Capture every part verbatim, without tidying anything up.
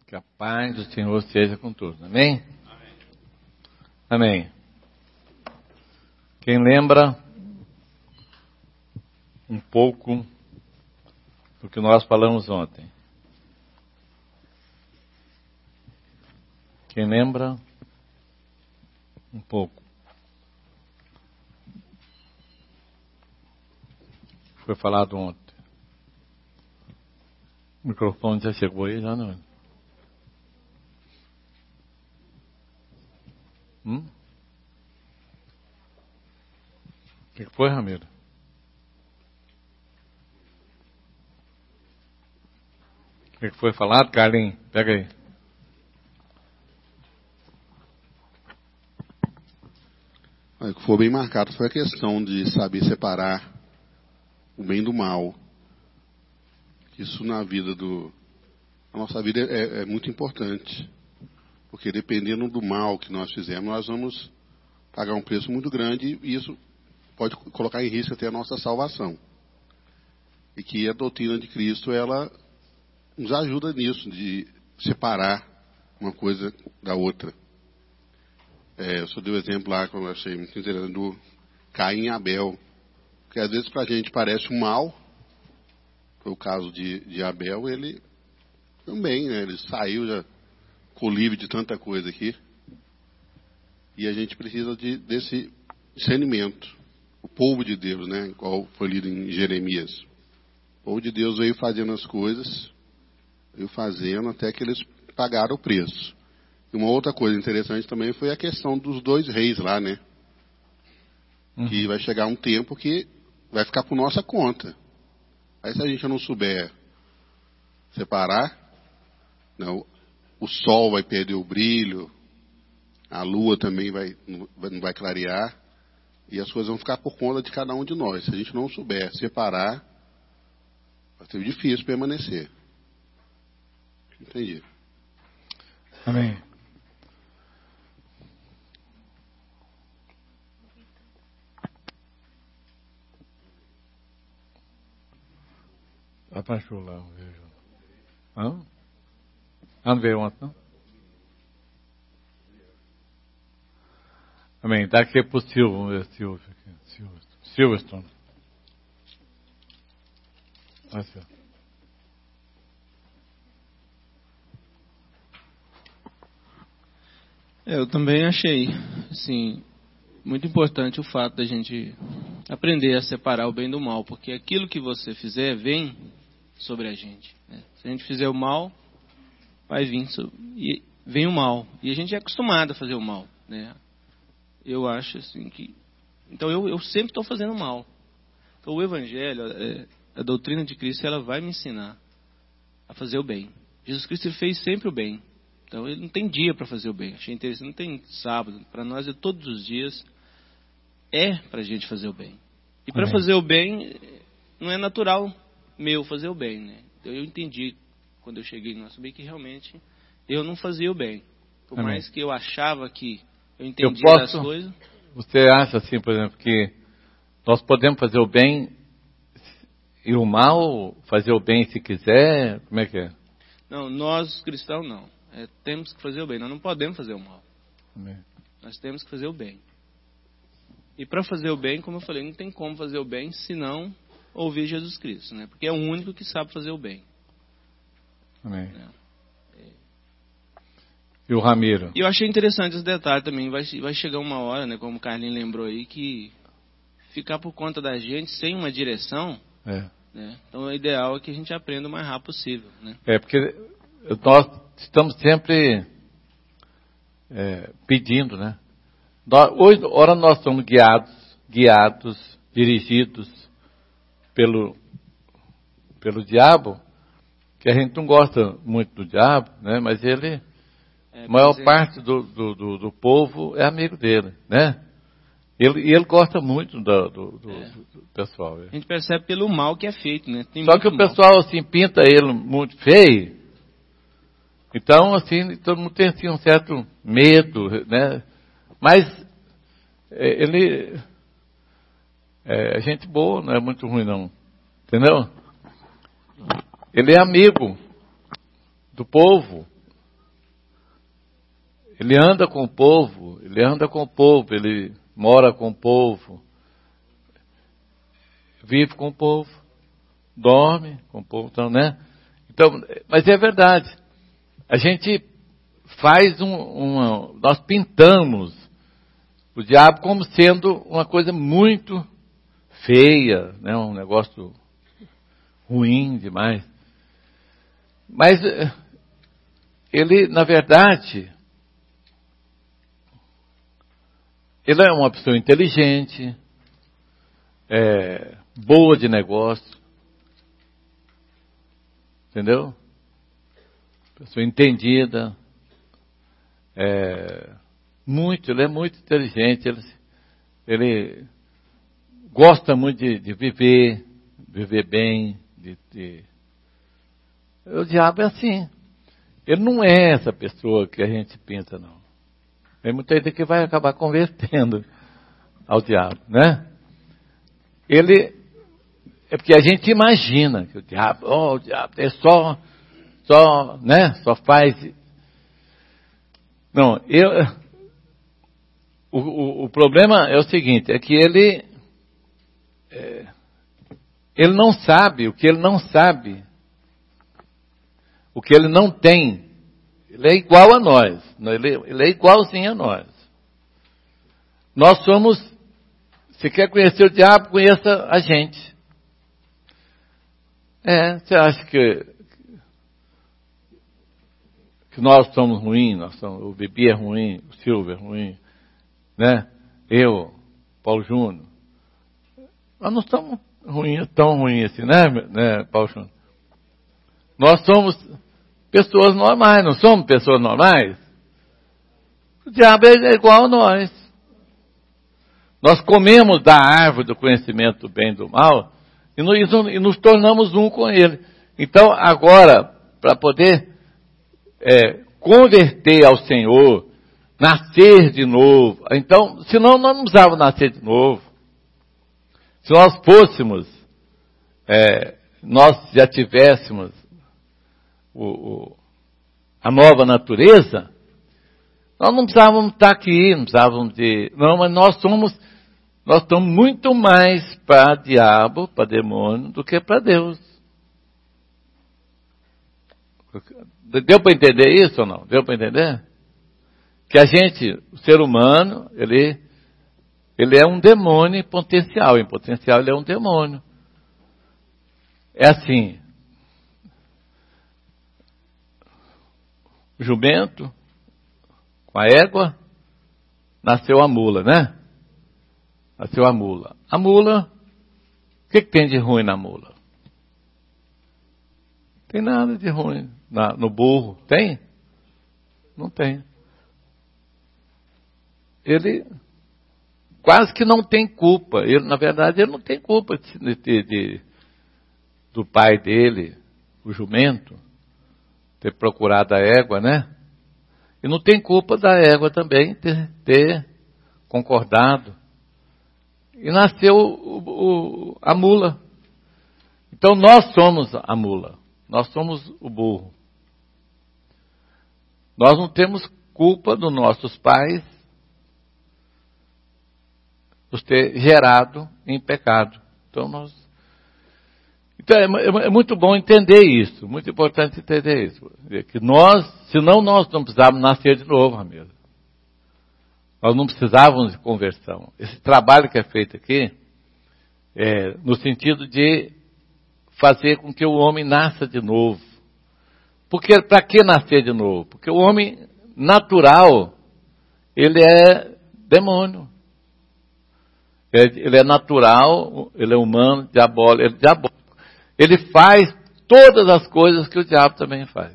Que a paz do Senhor seja com todos. Amém? Amém. Amém. Quem lembra um pouco do que nós falamos ontem? Quem lembra um pouco? Foi falado ontem. O microfone já chegou aí, já não? Hum? O que foi, Ramiro? O que foi falado, Carlinhos? Pega aí. O que foi bem marcado foi a questão de saber separar o bem do mal. Isso na vida do... A nossa vida é, é muito importante. Porque dependendo do mal que nós fizermos, nós vamos pagar um preço muito grande e isso pode colocar em risco até a nossa salvação. E que a doutrina de Cristo, ela nos ajuda nisso, de separar uma coisa da outra. É, eu só dei o um exemplo lá que eu achei muito interessante do Caim e Abel. Porque às vezes para a gente parece um mal. Foi o caso de, de Abel, ele também, né, ele saiu já com livre de tanta coisa aqui. E a gente precisa de, desse discernimento. O povo de Deus, né, qual foi lido em Jeremias. O povo de Deus veio fazendo as coisas, veio fazendo até que eles pagaram o preço. E uma outra coisa interessante também foi a questão dos dois reis lá, né? Uhum. Que vai chegar um tempo que vai ficar por nossa conta. Aí se a gente não souber separar, não, o sol vai perder o brilho, a lua também vai, não vai clarear, e as coisas vão ficar por conta de cada um de nós. Se a gente não souber separar, vai ser difícil permanecer. Entendi. Amém. Abaixou lá, vejo. Hã? Ah, não veio ontem, não? Amém. Dá aqui para o Silvio, vamos ver se Silvio aqui. Silverstone. Olha só. Eu também achei, assim, muito importante o fato da gente aprender a separar o bem do mal, porque aquilo que você fizer vem sobre a gente, né? Se a gente fizer o mal, vai vir sobre, e vem o mal, e a gente é acostumado a fazer o mal, né? Eu acho assim que, então eu, eu sempre estou fazendo mal. Então o Evangelho, é, a doutrina de Cristo, ela vai me ensinar a fazer o bem. Jesus Cristo fez sempre o bem. Então ele não tem dia para fazer o bem. Achei interessante, não tem sábado. Para nós é todos os dias. É para a gente fazer o bem. E para fazer o bem, não é natural meu fazer o bem, né? Então eu entendi, quando eu cheguei no nosso bem, que realmente eu não fazia o bem. Por Amém. Mais que eu achava que eu entendia eu posso, das coisas. Você acha assim, por exemplo, que nós podemos fazer o bem e o mal, fazer o bem se quiser? Como é que é? Não, nós cristãos não. É, temos que fazer o bem, nós não podemos fazer o mal. Amém. Nós temos que fazer o bem. E para fazer o bem, como eu falei, não tem como fazer o bem se não ouvir Jesus Cristo, né? Porque é o único que sabe fazer o bem. Amém. É. E o Ramiro? E eu achei interessante esse detalhe também. Vai, vai chegar uma hora, né, como o Carlinhos lembrou aí, que ficar por conta da gente sem uma direção, é. né? Então o ideal é que a gente aprenda o mais rápido possível, né? É, porque nós estamos sempre é, pedindo, né? Nós, hoje, ora nós somos guiados, guiados, dirigidos pelo, pelo diabo, que a gente não gosta muito do diabo, né? Mas ele, é, a maior parte do, do, do, do povo é amigo dele, né? Ele, e ele gosta muito do, do, do, é. do pessoal. É. A gente percebe pelo mal que é feito, né? Tem Só que o mal. pessoal assim pinta ele muito feio. Então, assim, todo mundo tem assim, um certo medo, né? Mas é, ele é gente boa, não é muito ruim não. Entendeu? Ele é amigo do povo. ele anda com o povo, ele anda com o povo, ele mora com o povo, vive com o povo, dorme com o povo, então, né? Então, mas é verdade. A gente faz um, uma, nós pintamos o diabo como sendo uma coisa muito feia, né? Um negócio ruim demais. Mas ele, na verdade, ele é uma pessoa inteligente, é, boa de negócio, entendeu? Pessoa entendida, é, muito, ele é muito inteligente, ele, ele gosta muito de, de viver, viver bem, de, de... O diabo é assim, ele não é essa pessoa que a gente pensa, não. Tem muita gente que vai acabar convertendo ao diabo, né? Ele, é porque a gente imagina que o diabo, oh, o diabo é só, só, né, só faz... Não, eu, o, o, o problema é o seguinte, é que ele, é, ele não sabe, o que ele não sabe, o que ele não tem, ele é igual a nós, ele, ele é igualzinho a nós. Nós somos, se quer conhecer o diabo, conheça a gente. É, você acha que, que nós somos ruins, nós somos, o Bibi é ruim, o Silvio é ruim, né? Eu, Paulo Júnior. Nós não somos ruins, tão ruins assim, né, né, Paulo Júnior? Nós somos pessoas normais, não somos pessoas normais? O diabo é igual a nós. Nós comemos da árvore do conhecimento do bem e do mal e nos, e nos tornamos um com ele. Então, agora, para poder é, converter ao Senhor, nascer de novo, então, senão nós não precisávamos nascer de novo. Se nós fôssemos, é, nós já tivéssemos o, o, a nova natureza, nós não precisávamos estar aqui, não precisávamos de... Não, mas nós somos, nós estamos muito mais para diabo, para demônio, do que para Deus. Deu para entender isso ou não? Deu para entender? Que a gente, o ser humano, ele, ele é um demônio em potencial. Em potencial ele é um demônio. É assim... O jumento, com a égua, nasceu a mula, né? Nasceu a mula. A mula, o que, que tem de ruim na mula? Não tem nada de ruim na, no burro. Tem? Não tem. Ele quase que não tem culpa. Ele, na verdade, ele não tem culpa de, de, de, do pai dele, o jumento, ter procurado a égua, né? E não tem culpa da égua também ter, ter concordado. E nasceu o, o, a mula. Então nós somos a mula. Nós somos o burro. Nós não temos culpa dos nossos pais nos ter gerado em pecado. Então nós... Então é, é muito bom entender isso, muito importante entender isso. Que nós, senão nós não precisávamos nascer de novo, amigo. Nós não precisávamos de conversão. Esse trabalho que é feito aqui, é no sentido de fazer com que o homem nasça de novo. Porque para que nascer de novo? Porque o homem natural, ele é demônio. Ele é natural, ele é humano, diabólico, ele é diabólico. Ele faz todas as coisas que o diabo também faz.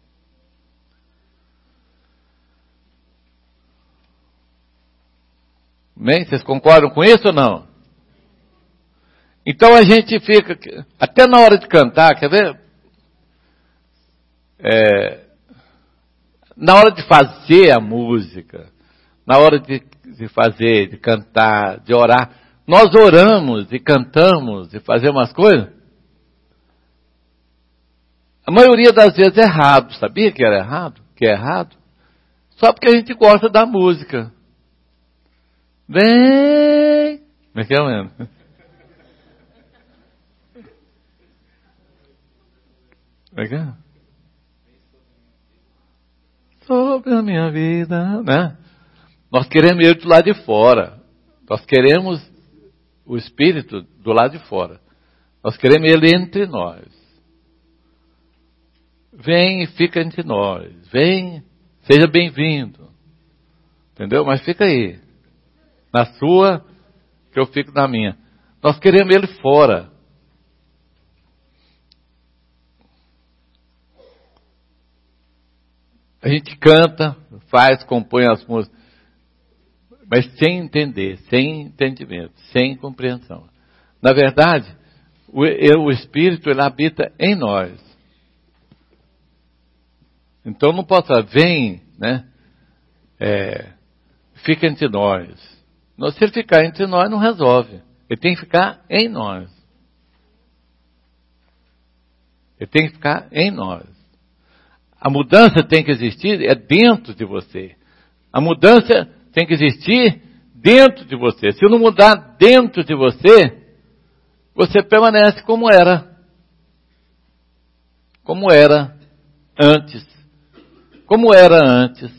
Bem, vocês concordam com isso ou não? Então a gente fica, até na hora de cantar, quer ver? É, na hora de fazer a música, na hora de, de fazer, de cantar, de orar, nós oramos e cantamos e fazemos as coisas. A maioria das vezes é errado. Sabia que era errado? Que é errado? só porque a gente gosta da música. Vem! Como é que é, mano? Como é que é? Sobre a minha vida, né? Nós queremos ele do lado de fora. Nós queremos o Espírito do lado de fora. Nós queremos ele entre nós. Vem e fica entre nós. Vem, seja bem-vindo. Entendeu? Mas fica aí. Na sua, que eu fico na minha. Nós queremos ele fora. A gente canta, faz, compõe as músicas, mas sem entender, sem entendimento, sem compreensão. Na verdade, o, o Espírito, ele habita em nós. Então não posso falar, vem, né? É, fica entre nós. Não, se ele ficar entre nós, não resolve. Ele tem que ficar em nós. Ele tem que ficar em nós. A mudança tem que existir é dentro de você. A mudança tem que existir dentro de você. Se não mudar dentro de você, você permanece como era. Como era antes. Como era antes.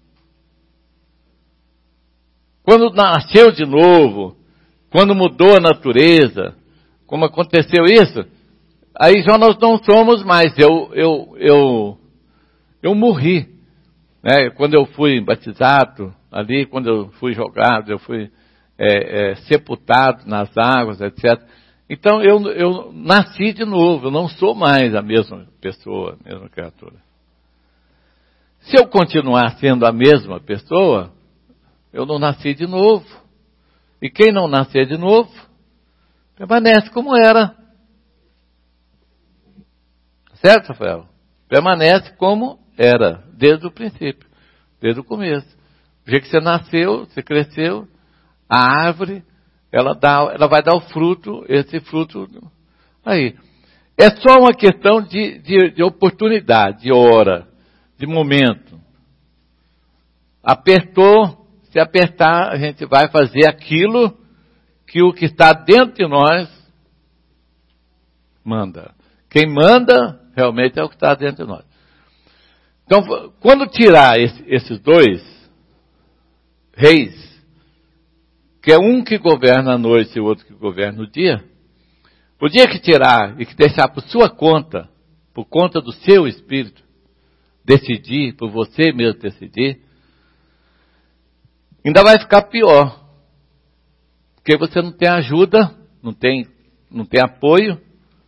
Quando nasceu de novo, quando mudou a natureza, como aconteceu isso, aí já nós não somos mais. Eu, eu, eu, eu morri. Né? Quando eu fui batizado ali, quando eu fui jogado, eu fui é, é, sepultado nas águas, etcétera. Então eu, eu nasci de novo, eu não sou mais a mesma pessoa, a mesma criatura. Se eu continuar sendo a mesma pessoa, eu não nasci de novo. E quem não nascer de novo, permanece como era. Certo, Rafael? Permanece como era, desde o princípio, desde o começo. O dia que você nasceu, você cresceu, a árvore, ela, dá, ela vai dar o fruto, esse fruto aí. É só uma questão de, de, de oportunidade, de hora, de momento. Apertou, se apertar, a gente vai fazer aquilo que o que está dentro de nós manda. Quem manda realmente é o que está dentro de nós. Então, quando tirar esse, esses dois reis, que é um que governa a noite e o outro que governa o dia, o dia que tirar e que deixar por sua conta, por conta do seu espírito, decidir, por você mesmo decidir, ainda vai ficar pior. Porque você não tem ajuda, não tem, não tem apoio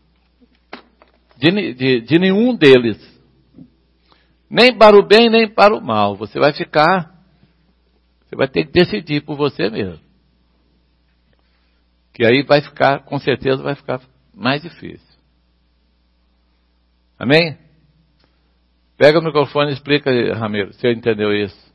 de, de, de nenhum deles. Nem para o bem, nem para o mal. Você vai ficar, você vai ter que decidir por você mesmo. Que aí vai ficar, com certeza vai ficar mais difícil. Amém? Pega o microfone e explica, Ramiro, se você entendeu isso.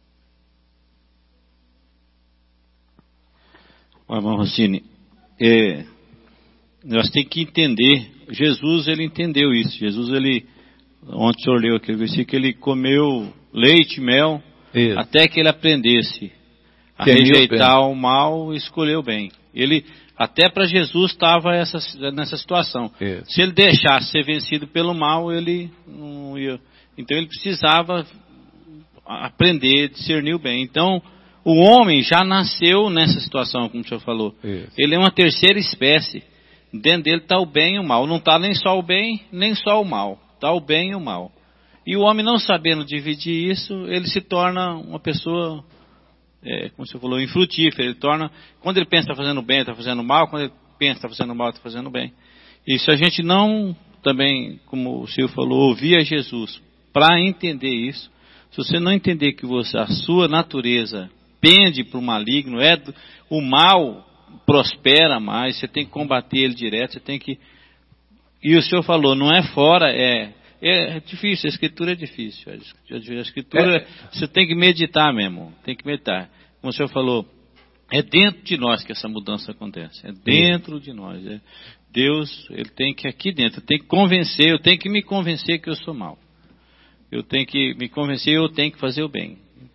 Irmão Rossini, é, nós temos que entender, Jesus ele entendeu isso, Jesus ele, ontem o senhor leu aquele versículo, ele comeu leite e mel, isso, até que ele aprendesse a que rejeitar o mal e escolher o bem. Ele, até para Jesus estava nessa situação. Isso. Se ele deixasse ser vencido pelo mal, ele não ia. Então ele precisava aprender, discernir o bem. Então, o homem já nasceu nessa situação, como o senhor falou. Isso. Ele é uma terceira espécie. Dentro dele está o bem e o mal. Não está nem só o bem, nem só o mal. Está o bem e o mal. E o homem não sabendo dividir isso, ele se torna uma pessoa, é, como o senhor falou, infrutífera. Ele torna, quando ele pensa que está fazendo bem, está fazendo mal. Quando ele pensa que está fazendo mal, está fazendo bem. E se a gente não, também, como o senhor falou, ouvir a Jesus, para entender isso, se você não entender que você, a sua natureza pende para o maligno, é, o mal prospera mais, você tem que combater ele direto, você tem que... E o senhor falou, não é fora, é, é difícil, a escritura é difícil. A escritura, é. Você tem que meditar mesmo, tem que meditar. Como o senhor falou, é dentro de nós que essa mudança acontece, é dentro de nós. É, Deus, ele tem que, aqui dentro, tem que convencer, eu tenho que me convencer que eu sou mau. Eu tenho que me convencer, eu tenho que fazer o bem.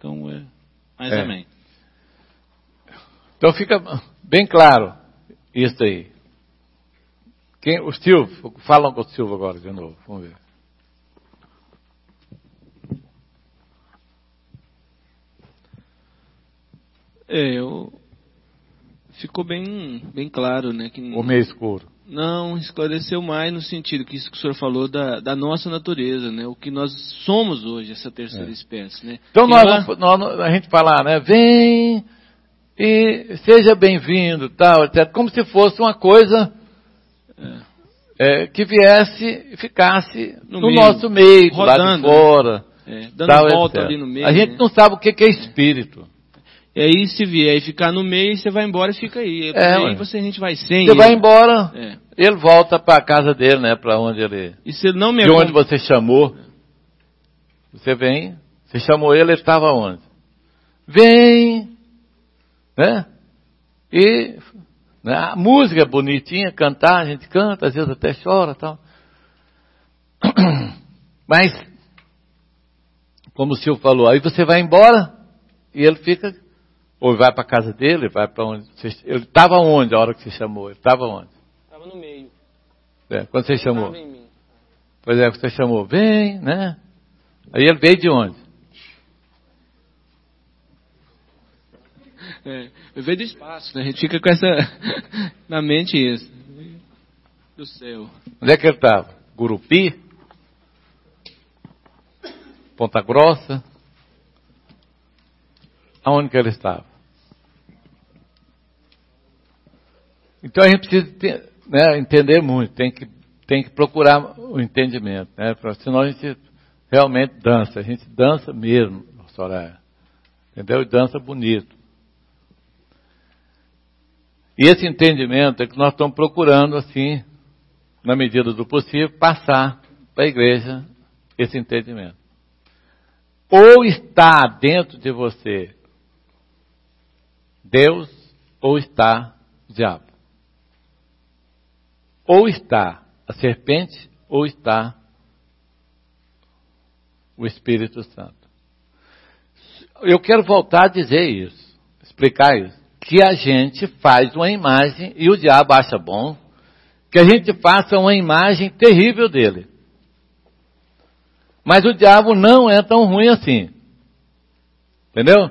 Mas É. amém. Então fica bem claro isso aí. Quem, o Silvio, falam com o Silvio agora de novo, vamos ver. É, eu... ficou bem, bem claro, né? Que O meio escuro. não esclareceu mais no sentido que isso que o senhor falou da, da nossa natureza, né? O que nós somos hoje, essa terceira É. espécie, né? Então Que nós, lá- vamos- nós- a gente falar, né? Vem e seja bem-vindo, tal, etcétera. Como se fosse uma coisa é, que viesse e ficasse No no, meio, nosso meio, do lado de rodando, fora. é, dando tal, volta etcétera. ali no meio. A gente né? não sabe o que que é espírito. E aí, se vier e ficar no meio, você vai embora e fica aí. E É, aí ué. você, a gente vai sem. Você vai ele. embora, É. ele volta para a casa dele, né? Para onde ele, E se não me de onde acom- você chamou. Você vem, você chamou ele, ele estava onde? Vem, né? E né, a música é bonitinha, cantar, a gente canta, às vezes até chora, tal. Mas, como o Silvio falou, aí você vai embora e ele fica, ou vai para a casa dele, vai para onde você, ele estava onde a hora que você chamou? Ele estava onde? Estava no meio. É, quando você chamou? Estava em mim. Pois é, você chamou, vem, né? Aí ele veio de onde? É, eu vejo do espaço, né? A gente fica com essa na mente isso. Do céu. Onde é que ele estava? Gurupi? Ponta Grossa? Aonde que ele estava? Então a gente precisa ter, né, entender muito, tem que, tem que procurar o entendimento, né? Senão a gente realmente dança, a gente dança mesmo, Soraya. Entendeu? E dança bonito. E esse entendimento é que nós estamos procurando, assim, na medida do possível, passar para a igreja esse entendimento. Ou está dentro de você Deus, ou está o diabo. Ou está a serpente, ou está o Espírito Santo. Eu quero voltar a dizer isso, explicar isso. Que a gente faz uma imagem, e o diabo acha bom, que a gente faça uma imagem terrível dele. Mas o diabo não é tão ruim assim. Entendeu?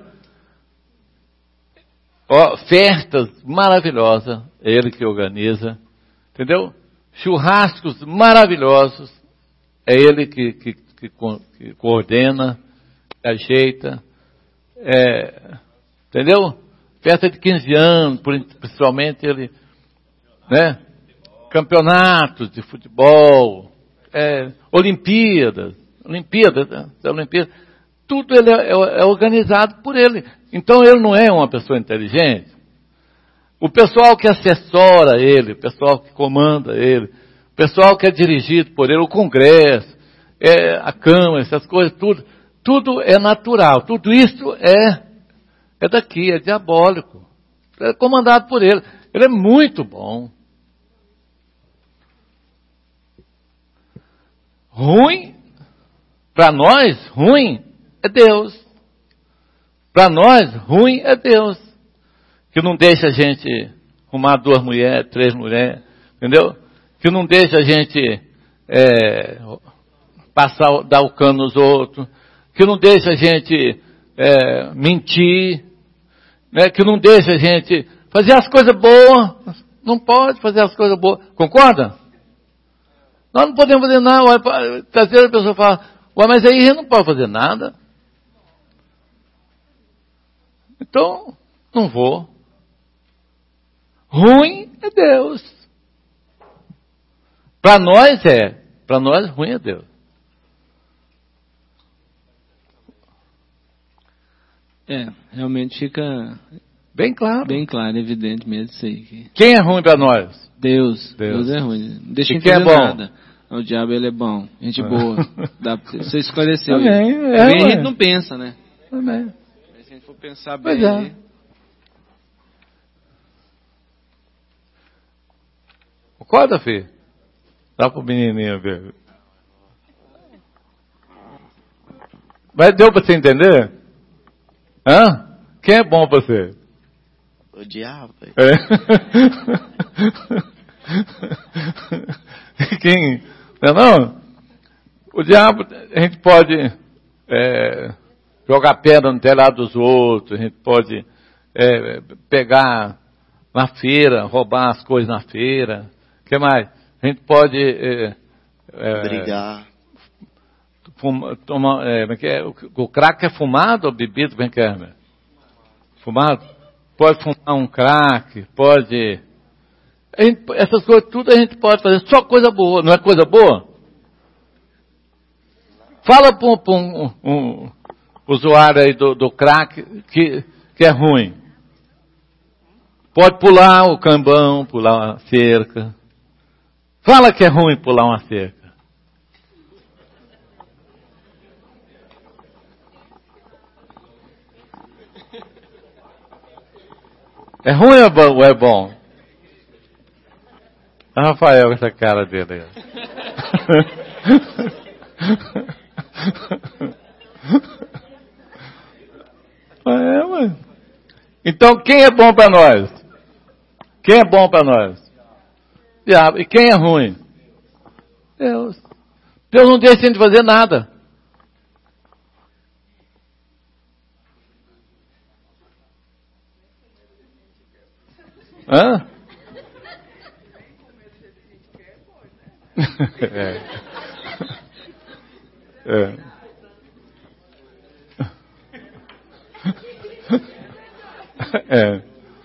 Ó, festas maravilosas, é ele que organiza. Entendeu? Churrascos maravilhosos, é ele que, que, que, que coordena, que ajeita. É, entendeu? Festa de quinze anos, principalmente ele, né? Campeonatos de futebol, é, Olimpíadas, Olimpíadas, né? Olimpíadas, tudo ele é, é, é organizado por ele. Então ele não é uma pessoa inteligente. O pessoal que assessora ele, o pessoal que comanda ele, o pessoal que é dirigido por ele, o Congresso, é, a Câmara, essas coisas, tudo, tudo é natural, tudo isso é É daqui, é diabólico. É comandado por ele. Ele é muito bom. Ruim, para nós, ruim é Deus. Para nós, ruim é Deus. Que não deixa a gente arrumar duas mulheres, três mulheres, entendeu? Que não deixa a gente é, passar, dar o cano nos outros. Que não deixa a gente é, mentir. Né, que não deixa a gente fazer as coisas boas. Não pode fazer as coisas boas. Concorda? Nós não podemos fazer nada. Às vezes a pessoa fala, ué, mas aí a gente não pode fazer nada. Então, não vou. Ruim é Deus. Para nós é. Para nós, ruim é Deus. É, realmente fica Bem claro. bem claro, evidente mesmo isso aí. que Quem é ruim para nós? Deus, Deus. Deus é ruim. Não deixa E de quem é fazer bom? nada. O diabo, ele é bom. Gente boa. Dá pra- Você esclareceu Amém, isso. é, Também a ué. gente não pensa, né? Amém. Se a gente for pensar Pois bem... é. aí- Acorda, filho. Dá pro menininho ver. Mas deu para você entender? Hã? quem é bom para você? O diabo. É. Quem? Não, não? O diabo, a gente pode é, jogar pedra no telhado dos outros, a gente pode é, pegar na feira, roubar as coisas na feira. O que mais? A gente pode é, é, brigar. Fuma, toma, é, como é que é? O, o crack é fumado ou bebido? Como é que é? Né? Fumado? Pode fumar um crack, pode... A gente, essas coisas tudo a gente pode fazer, só coisa boa, não é coisa boa? Fala para um, um, um usuário aí do, do crack que, que é ruim. Pode pular o cambão, pular a cerca. Fala que é ruim pular uma cerca. É ruim ou é bom? A Rafael, essa cara dele aí. É, mano. Então, quem é bom para nós? Quem é bom para nós? Diabo. E quem é ruim? Deus. Deus não deixa a gente fazer nada. Hã? É. É. É.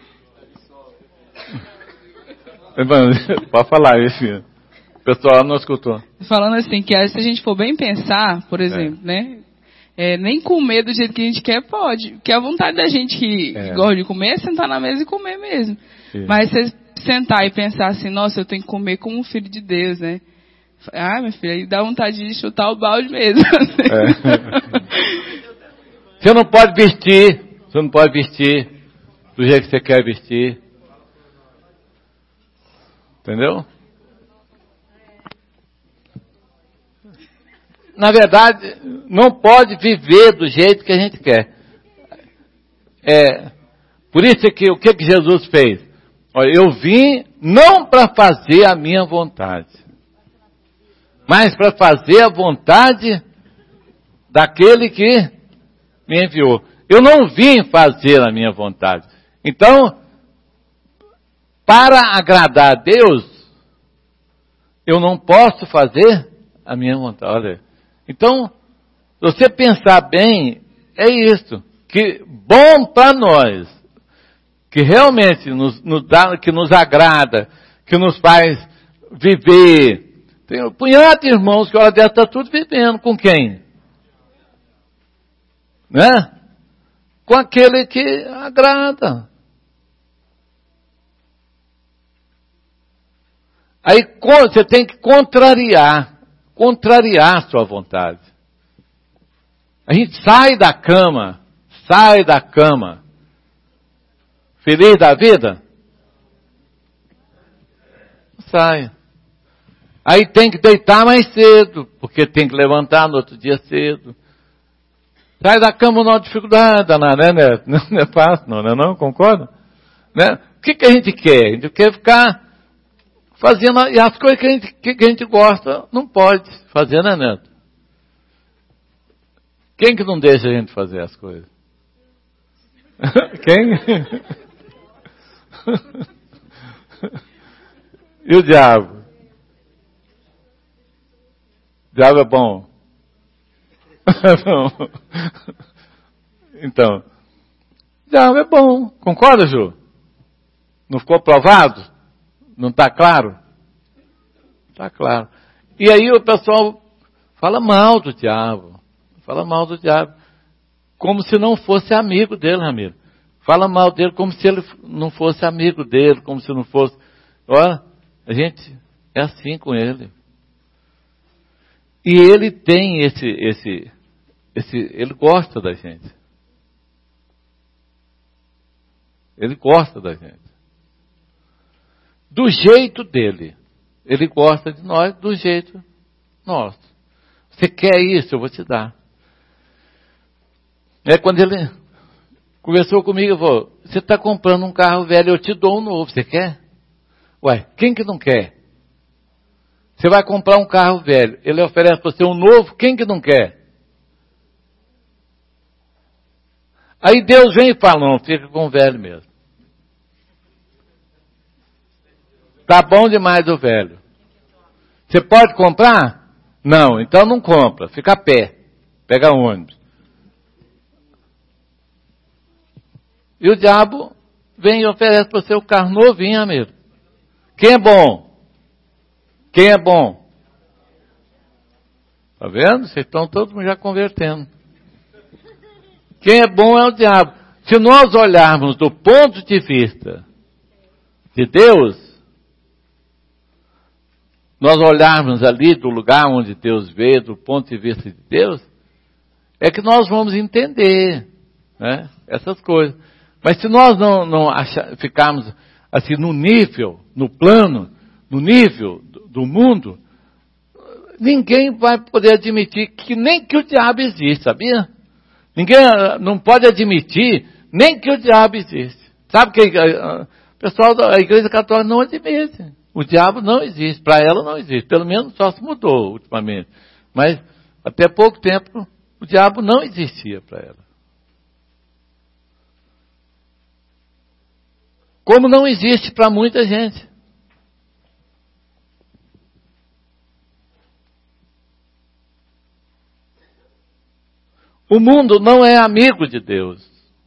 Pode falar isso, filho. O pessoal não escutou. Falando assim, que se a gente for bem pensar, por exemplo, é. né? É, nem comer do jeito que a gente quer pode. Porque a vontade da gente que, é. que gosta de comer é sentar na mesa e comer mesmo. Sim. Mas você sentar e pensar assim, nossa, eu tenho que comer como um filho de Deus, né? Ah, minha filha, aí dá vontade de chutar o balde mesmo. É. Você não pode vestir, você não pode vestir do jeito que você quer vestir. Entendeu? Na verdade, não pode viver do jeito que a gente quer. É, por isso que o que, que Jesus fez? Olha, eu vim não para fazer a minha vontade, mas para fazer a vontade daquele que me enviou. Eu não vim fazer a minha vontade. Então, para agradar a Deus, eu não posso fazer a minha vontade. Olha, então, se você pensar bem, é isso, que bom para nós, que realmente nos, nos dá, que nos agrada, que nos faz viver. Tem um punhado de irmãos que a hora dessa está tudo vivendo. Com quem? Né? Com aquele que agrada. Aí você tem que contrariar, contrariar a sua vontade. A gente sai da cama, sai da cama, feliz da vida? Sai. Aí tem que deitar mais cedo, porque tem que levantar no outro dia cedo. Sai da cama não é dificuldade, danada, né? Não é fácil, não, não, não concorda? Né? O que, que a gente quer? A gente quer ficar fazendo, e as coisas que a gente, que, que a gente gosta, não pode fazer, né, Neto? Quem que não deixa a gente fazer as coisas? Quem? E o diabo? O diabo é bom? Não. Então, o diabo é bom. Concorda, Ju? Não ficou provado? Não está claro? Está claro. E aí o pessoal fala mal do diabo. Fala mal do diabo. Como se não fosse amigo dele, Ramiro. Fala mal dele como se ele não fosse amigo dele, como se não fosse... Olha, a gente é assim com ele. E ele tem esse, esse, esse, ele gosta da gente. Ele gosta da gente. Do jeito dele. Ele gosta de nós do jeito nosso. Você quer isso? Eu vou te dar. É quando ele, conversou comigo e falou, você está comprando um carro velho, eu te dou um novo, você quer? Ué, quem que não quer? Você vai comprar um carro velho, ele oferece para você um novo, quem que não quer? Aí Deus vem e fala, não, fica com o velho mesmo. Tá bom demais o velho. Você pode comprar? Não, então não compra, fica a pé, pega ônibus. E o diabo vem e oferece para você o carro novinho, amigo. Quem é bom? Quem é bom? Tá vendo? Vocês estão todos já convertendo. Quem é bom é o diabo. Se nós olharmos do ponto de vista de Deus, nós olharmos ali do lugar onde Deus veio, do ponto de vista de Deus, é que nós vamos entender, né, essas coisas. Mas se nós não, não achar, ficarmos assim no nível, no plano, no nível do, do mundo, ninguém vai poder admitir que nem que o diabo existe, sabia? Ninguém não pode admitir nem que o diabo existe. Sabe que o pessoal da Igreja Católica não admite. O diabo não existe. Para ela não existe. Pelo menos só se mudou ultimamente. Mas até pouco tempo o diabo não existia para ela. Como não existe para muita gente. O mundo não é amigo de Deus.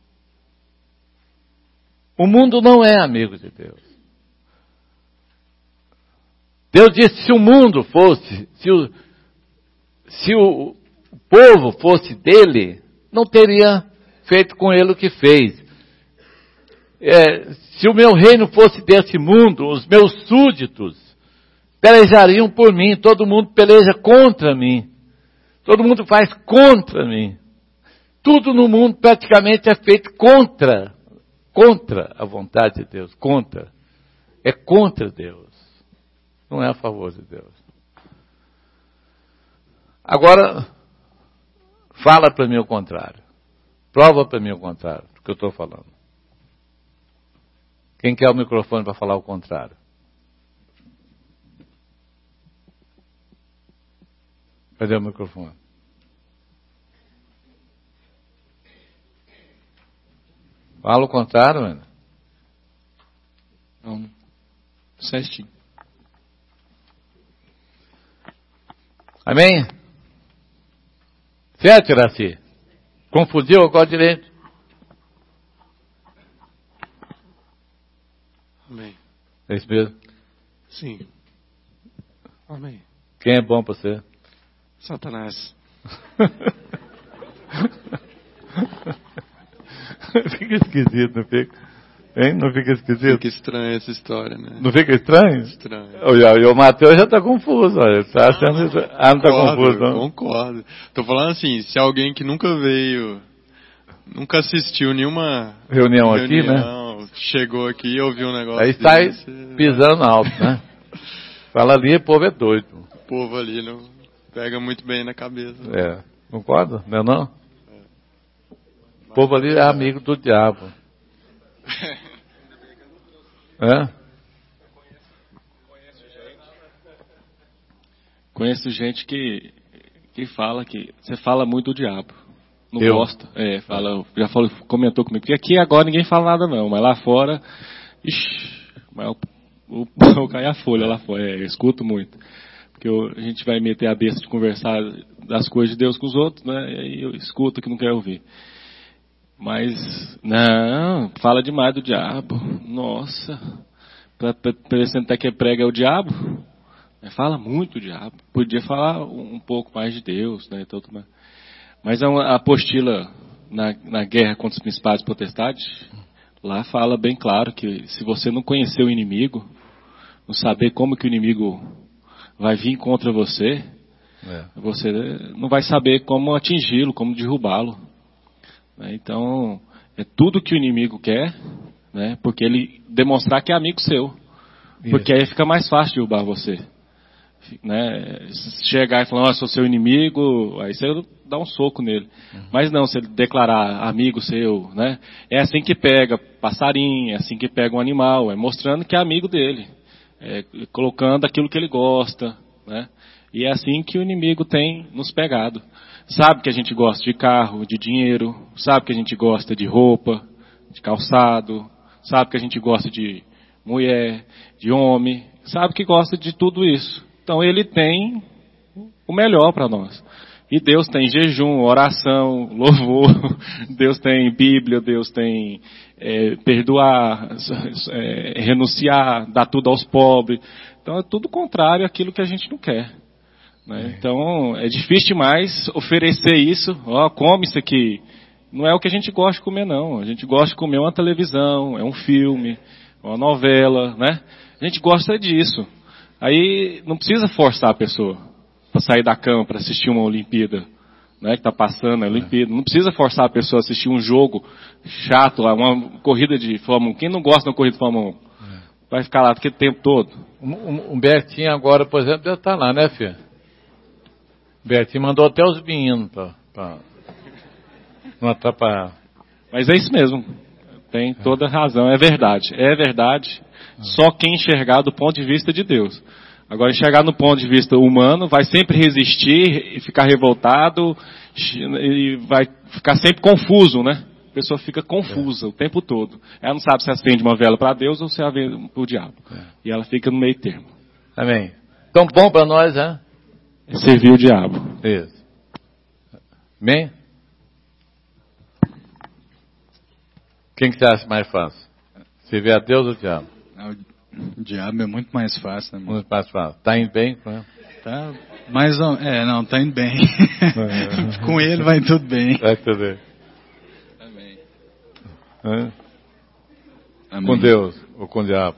O mundo não é amigo de Deus. Deus disse, se o mundo fosse, se o, se o povo fosse dele, não teria feito com ele o que fez. É, se o meu reino fosse desse mundo, os meus súditos pelejariam por mim, todo mundo peleja contra mim. Todo mundo faz contra mim. Tudo no mundo praticamente é feito contra, contra a vontade de Deus, contra. É contra Deus. Não é a favor de Deus. Agora, fala para mim o contrário. Prova para mim o contrário do que eu estou falando. Quem quer o microfone para falar o contrário? Cadê o microfone? Fala o contrário, mano. Não. Certinho. Amém? Certo, Iraci? Confundiu qual direito? Amém. É isso mesmo? Sim. Amém. Quem é bom para você? Satanás. Fica esquisito, não fica? Hein? Não fica esquisito? Fica estranha essa história, né? Não fica estranho? Estranho. E o Mateus já está confuso, olha. Tá achando isso... Ah, não está confuso, não? Concordo. Tô falando assim, se alguém que nunca veio, nunca assistiu nenhuma reunião, reunião aqui, né? Chegou aqui e ouviu um negócio. Aí sai pisando alto, né? Fala ali, o povo é doido. O povo ali não pega muito bem na cabeça. É. Concorda? Não é não? É. O povo ali é amigo do diabo. É? Conheço gente que, que fala que você fala muito do diabo. Não Eu? gosta. É, fala, já falou, comentou comigo. Porque aqui agora ninguém fala nada não, mas lá fora, ixi, mas o, o, o cai a folha lá fora. É, eu escuto muito. Porque eu, a gente vai meter a besta de conversar das coisas de Deus com os outros, né? E aí eu escuto que não quer ouvir. Mas, não, fala demais do diabo. Nossa, parecendo até que prega é o diabo. Fala muito do diabo. Podia falar um pouco mais de Deus, né? Todo, mas a apostila na, na guerra contra os principados e potestades, lá fala bem claro que se você não conhecer o inimigo, não saber como que o inimigo vai vir contra você, é. você não vai saber como atingi-lo, como derrubá-lo. Então, é tudo que o inimigo quer, né? Porque ele demonstrar que é amigo seu. Isso. Porque aí fica mais fácil derrubar você. né, chegar e falar, oh, sou seu inimigo, aí você dá um soco nele. Uhum. Mas não, se ele declarar amigo seu, né, é assim que pega passarinho, é assim que pega um animal, é mostrando que é amigo dele, é, colocando aquilo que ele gosta, né, e é assim que o inimigo tem nos pegado. Sabe que a gente gosta de carro, de dinheiro, sabe que a gente gosta de roupa, de calçado, sabe que a gente gosta de mulher, de homem, sabe que gosta de tudo isso. Então ele tem o melhor para nós. E Deus tem jejum, oração, louvor, Deus tem Bíblia, Deus tem é, perdoar, é, renunciar, dar tudo aos pobres. Então é tudo contrário àquilo que a gente não quer. Né? Então é difícil demais oferecer isso, ó, come isso aqui. Não é o que a gente gosta de comer, não. A gente gosta de comer uma televisão, é um filme, uma novela, né? A gente gosta disso. Aí não precisa forçar a pessoa para sair da cama para assistir uma Olimpíada, né? Que está passando a Olimpíada. Não precisa forçar a pessoa a assistir um jogo chato lá, uma corrida de Fórmula um. Quem não gosta de uma corrida de Fórmula um? Vai ficar lá aquele tempo todo. O um, Bertinho agora, por exemplo, deve estar lá, né, filho? O Bertinho mandou até os meninos para não atrapalhar. Mas é isso mesmo. Tem toda razão. É verdade. É verdade. Só quem enxergar do ponto de vista de Deus. Agora, enxergar no ponto de vista humano, vai sempre resistir e ficar revoltado e vai ficar sempre confuso, né? A pessoa fica confusa é. o tempo todo. Ela não sabe se acende uma vela para Deus ou se acende para o diabo. É. E ela fica no meio termo. Amém. Tão bom para nós, né? É servir o diabo. Isso. Amém? Quem que você acha mais fácil? Servir a Deus ou o diabo? O diabo é muito mais fácil, né? Muito mais fácil. Tá indo bem com ele? Tá, mais ou... É, não, tá indo bem. Com ele vai tudo bem. Vai tudo bem. Amém. É? Amém. Com Deus ou com o diabo?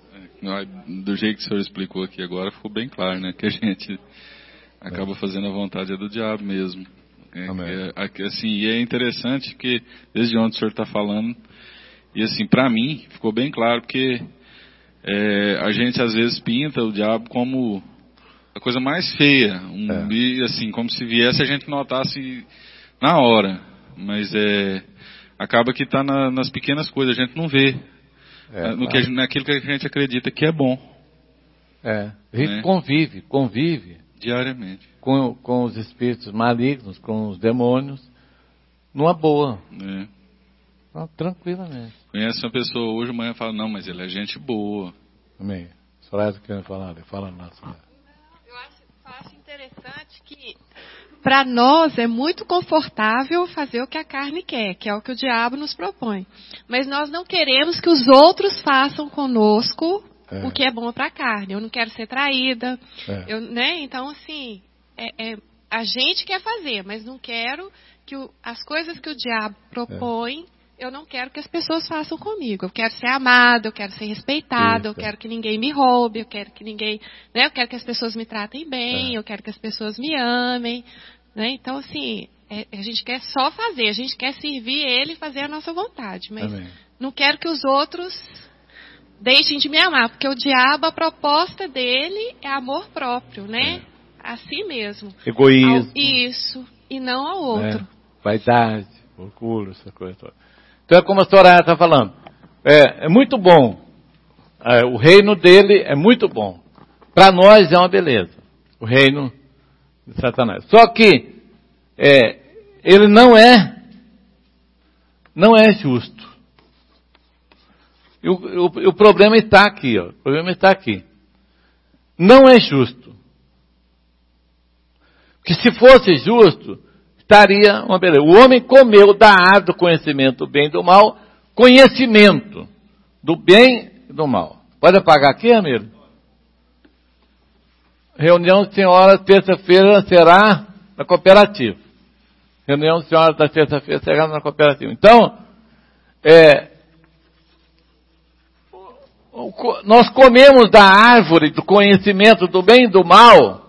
Do jeito que o senhor explicou aqui agora, ficou bem claro, né? Que a gente acaba é. fazendo a vontade do diabo mesmo. É, é, assim, e é interessante que, desde onde o senhor está falando, e assim, para mim, ficou bem claro, porque é, a gente às vezes pinta o diabo como a coisa mais feia, um, é. e, assim, como se viesse a gente notasse na hora, mas é, acaba que está na, nas pequenas coisas, a gente não vê, é, no que, naquilo que a gente acredita que é bom. É, a gente né? convive, convive. Diariamente. Com, com os espíritos malignos, com os demônios, numa boa. É. Não, tranquilamente. Conhece uma pessoa hoje, amanhã fala, não, mas ele é gente boa. Amém. Soraya querendo falar, fala na Soraya. Eu acho, eu acho interessante que para nós é muito confortável fazer o que a carne quer, que é o que o diabo nos propõe. Mas nós não queremos que os outros façam conosco É. o que é bom para a carne. Eu não quero ser traída. É. Eu, né? Então, assim, é, é, a gente quer fazer, mas não quero que o, as coisas que o diabo propõe, é. eu não quero que as pessoas façam comigo. Eu quero ser amada, eu quero ser respeitada, eu quero que ninguém me roube, eu quero que ninguém, né? Eu quero que as pessoas me tratem bem, é. eu quero que as pessoas me amem. Né? Então, assim, é, a gente quer só fazer, a gente quer servir ele e fazer a nossa vontade. Mas Amém. Não quero que os outros deixem de me amar, porque o diabo, a proposta dele é amor próprio, né? É. A si mesmo. Egoísmo. Ao, isso, e não ao outro. É. Vaidade, orgulho, essa coisa toda. Então é como a Soraya está falando. É, é muito bom. É, o reino dele é muito bom. Para nós é uma beleza. O reino de Satanás. Só que é, ele não é, não é justo. E o, o, o problema está aqui, ó. O problema está aqui. Não é justo. Porque se fosse justo, estaria uma beleza. O homem comeu da árvore do conhecimento do bem e do mal, conhecimento do bem e do mal. Pode apagar aqui, amigo? Reunião de senhora, terça-feira, será na cooperativa. Reunião de senhora da terça-feira será na cooperativa. Então, é... nós comemos da árvore do conhecimento do bem e do mal.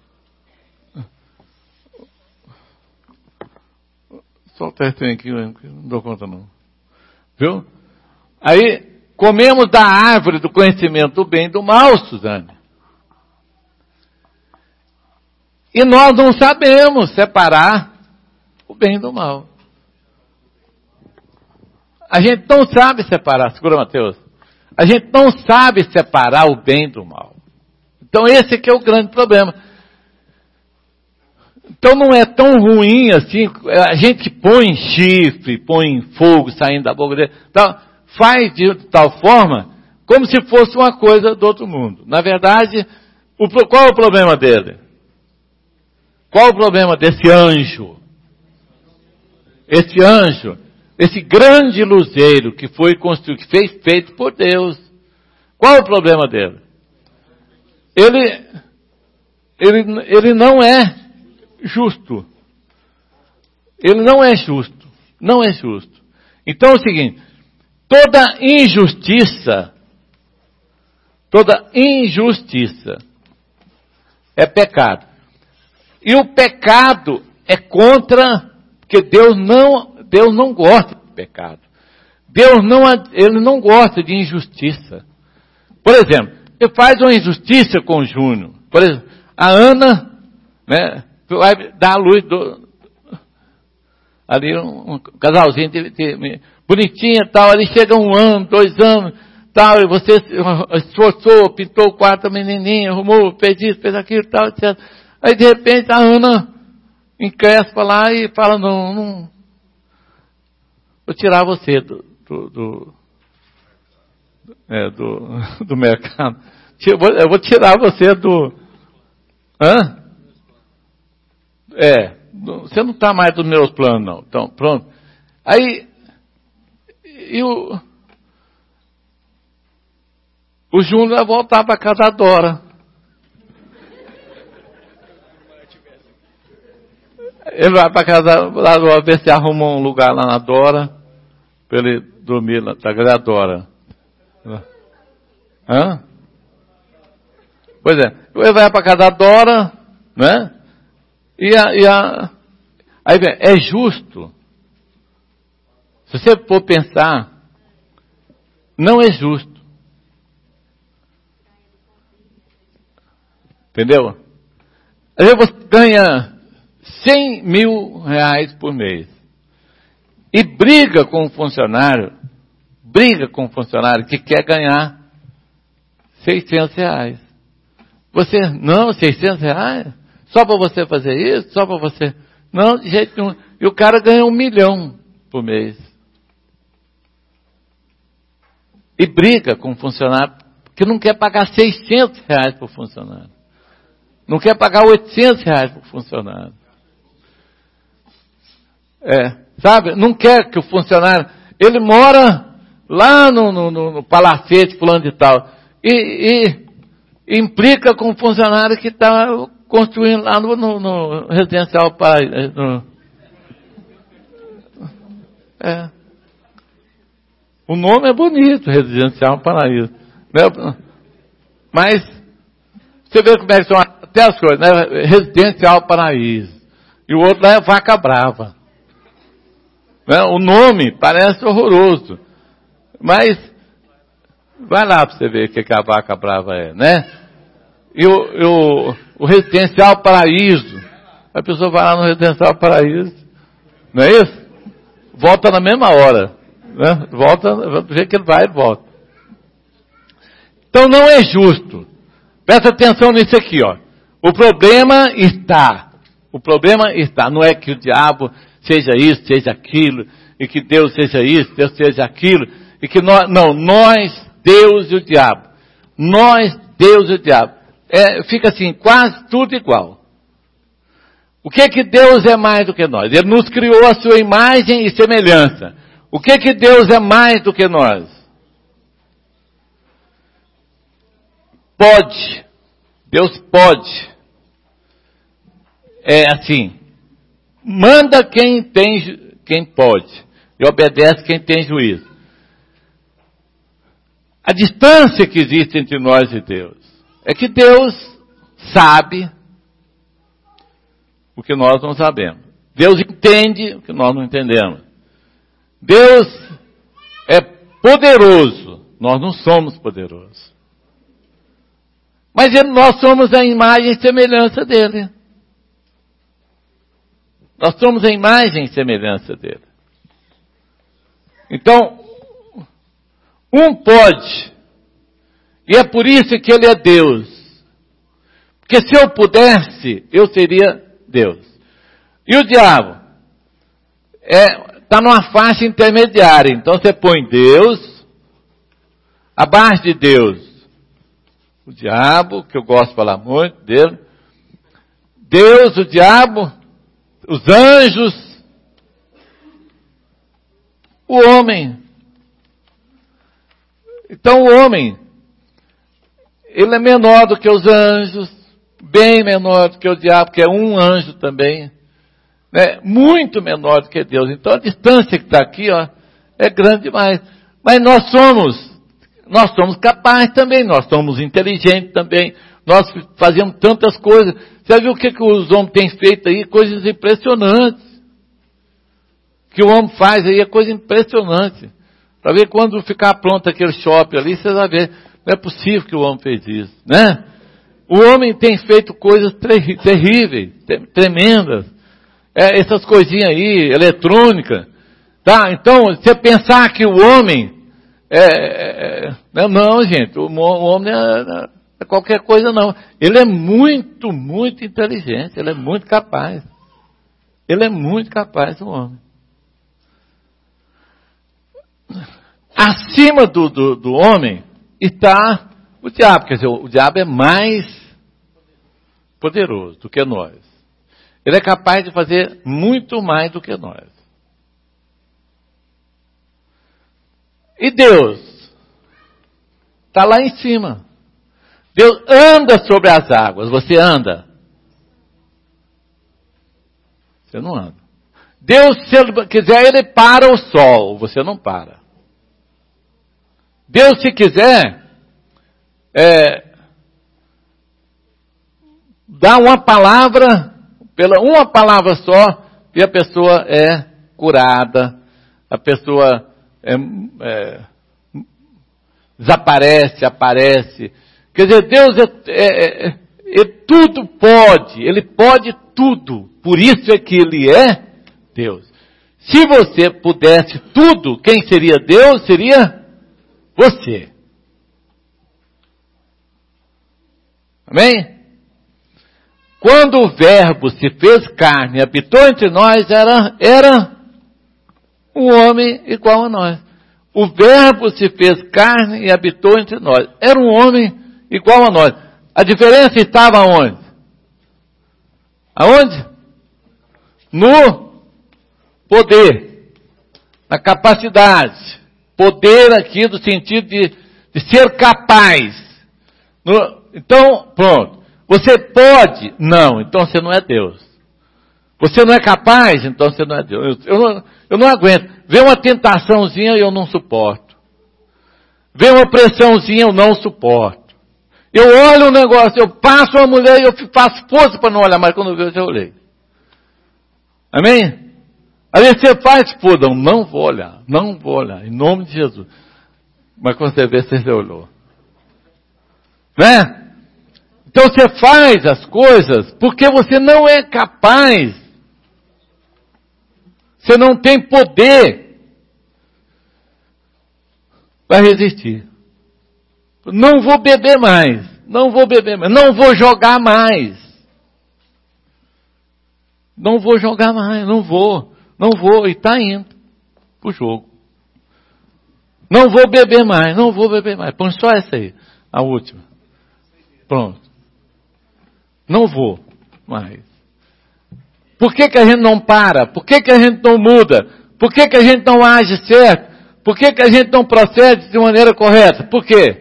Só o textinho aqui, não dou conta não. Viu? Aí, comemos da árvore do conhecimento do bem e do mal, Suzane. E nós não sabemos separar o bem do mal. A gente não sabe separar, segura Mateus, a gente não sabe separar o bem do mal. Então esse que é o grande problema. Então não é tão ruim assim, a gente põe chifre, põe fogo saindo da boca dele, então, faz de tal forma como se fosse uma coisa do outro mundo. Na verdade, o, qual é o problema dele? Qual é o problema desse anjo? Esse anjo, esse grande luzeiro que foi construído, que foi feito por Deus. Qual é o problema dele? Ele, ele, ele não é justo. Ele não é justo. Não é justo. Então é o seguinte, toda injustiça, toda injustiça é pecado. E o pecado é contra, porque Deus não, Deus não gosta de pecado. Deus não, ele não gosta de injustiça. Por exemplo, ele faz uma injustiça com o Júnior. Por exemplo, a Ana, né, vai dar a luz do, ali um, um casalzinho de, de, bonitinho e tal, ali chega um ano, dois anos, tal, e você esforçou, pintou o quarto da menininha, arrumou, fez isso, fez aquilo, tal, etcétera. Aí de repente a Ana encrespa lá e fala, não, não vou tirar você do, do, do, é, do, do mercado. Eu vou, eu vou tirar você do... Hã? É, você não está mais dos meus planos, não. Então, pronto. Aí, e o, o Júnior vai voltar para casa da Dora. Ele vai para casa da Dora, ver se arruma um lugar lá na Dora, para ele dormir na casa da Dora. Hã? Pois é, ele vai para casa da Dora, né? E a, e a, aí vem, é justo. Se você for pensar, não é justo. Entendeu? Às vezes você ganha cem mil reais por mês e briga com um funcionário, briga com um funcionário que quer ganhar seiscentos reais. Você, não, seiscentos reais? Só para você fazer isso? Só para você... Não, de jeito nenhum. E o cara ganha um milhão por mês. E briga com um funcionário que não quer pagar seiscentos reais por funcionário. Não quer pagar oitocentos reais por funcionário. É, sabe? Não quer que o funcionário... Ele mora lá no, no, no palacete fulano de tal. E, e, e implica com o funcionário que está construindo lá no, no, no residencial Paraíso. No, é. O nome é bonito, Residencial Paraíso. Né? Mas, você vê como é que são até as coisas, né? Residencial Paraíso. E o outro lá é Vaca Brava. Né? O nome parece horroroso. Mas, vai lá para você ver o que, que a Vaca Brava é, né? E o, o, o Residencial Paraíso. A pessoa vai lá no Residencial Paraíso. Não é isso? Volta na mesma hora. Né? Volta, do jeito que ele vai, ele volta. Então não é justo. Presta atenção nisso aqui, ó. O problema está. O problema está. Não é que o diabo seja isso, seja aquilo, e que Deus seja isso, Deus seja aquilo, e que nós, não, nós, Deus e o diabo. Nós, Deus e o diabo. É, fica assim, quase tudo igual. O que que Deus é mais do que nós? Ele nos criou a sua imagem e semelhança. O que que Deus é mais do que nós? Pode. Deus pode. É assim. Manda quem tem, quem pode. E obedece quem tem juízo. A distância que existe entre nós e Deus é que Deus sabe o que nós não sabemos. Deus entende o que nós não entendemos. Deus é poderoso, nós não somos poderosos. Mas ele, nós somos a imagem e semelhança dele. Nós somos a imagem e semelhança dele. Então, um pode, e é por isso que ele é Deus. Porque se eu pudesse, eu seria Deus. E o diabo? Está numa faixa intermediária. Então você põe Deus, abaixo de Deus, o diabo, que eu gosto de falar muito dele. Deus, o diabo, os anjos, o homem. Então o homem, ele é menor do que os anjos, bem menor do que o diabo, que é um anjo também, né? Muito menor do que Deus. Então a distância que está aqui, ó, é grande demais. Mas nós somos, nós somos capazes também, nós somos inteligentes também, nós fazemos tantas coisas. Você viu o que, que os homens têm feito aí? Coisas impressionantes. O que o homem faz aí é coisa impressionante. Para ver quando ficar pronto aquele shopping ali, você vai ver. Não é possível que o homem fez isso, né? O homem tem feito coisas terríveis, tremendas. É, essas coisinhas aí, eletrônica. Tá? Então, você pensar que o homem é... é não, não, gente, o, o homem é, é qualquer coisa não. Ele é muito, muito inteligente, ele é muito capaz. Ele é muito capaz, o homem. Acima do, do, do homem está o diabo. Quer dizer, o, o diabo é mais poderoso do que nós. Ele é capaz de fazer muito mais do que nós. E Deus está lá em cima. Deus anda sobre as águas. Você anda? Você não anda. Deus, se ele quiser, ele para o sol. Você não para. Deus, se quiser, é, dá uma palavra, pela uma palavra só, e a pessoa é curada, a pessoa é, é, desaparece, aparece. Quer dizer, Deus é, é, é, é, tudo pode, Ele pode tudo, por isso é que Ele é Deus. Se você pudesse tudo, quem seria Deus? Seria você. Amém? Quando o Verbo se fez carne e habitou entre nós, era, era um homem igual a nós. O Verbo se fez carne e habitou entre nós. Era um homem igual a nós. A diferença estava aonde? Aonde? No poder. Na capacidade. Poder aqui do sentido de, de ser capaz. No, então, pronto. Você pode? Não. Então você não é Deus. Você não é capaz? Então você não é Deus. Eu, eu, não, eu não aguento. Vê uma tentaçãozinha e eu não suporto. Vê uma pressãozinha eu não suporto. Eu olho um negócio, eu passo uma mulher e eu faço força para não olhar, mas quando eu vejo, eu já olhei. Amém? Às vezes você faz, pô, não, não vou olhar, não vou olhar, em nome de Jesus. Mas quando você vê, você já olhou. Né? Então você faz as coisas porque você não é capaz. Você não tem poder para resistir. Não vou beber mais, não vou beber mais, não vou jogar mais. Não vou jogar mais, não vou, não vou, e está indo para o jogo. Não vou beber mais, não vou beber mais. Põe só essa aí, a última. Pronto. Não vou mais. Por que que a gente não para? Por que que a gente não muda? Por que que a gente não age certo? Por que que a gente não procede de maneira correta? Por quê?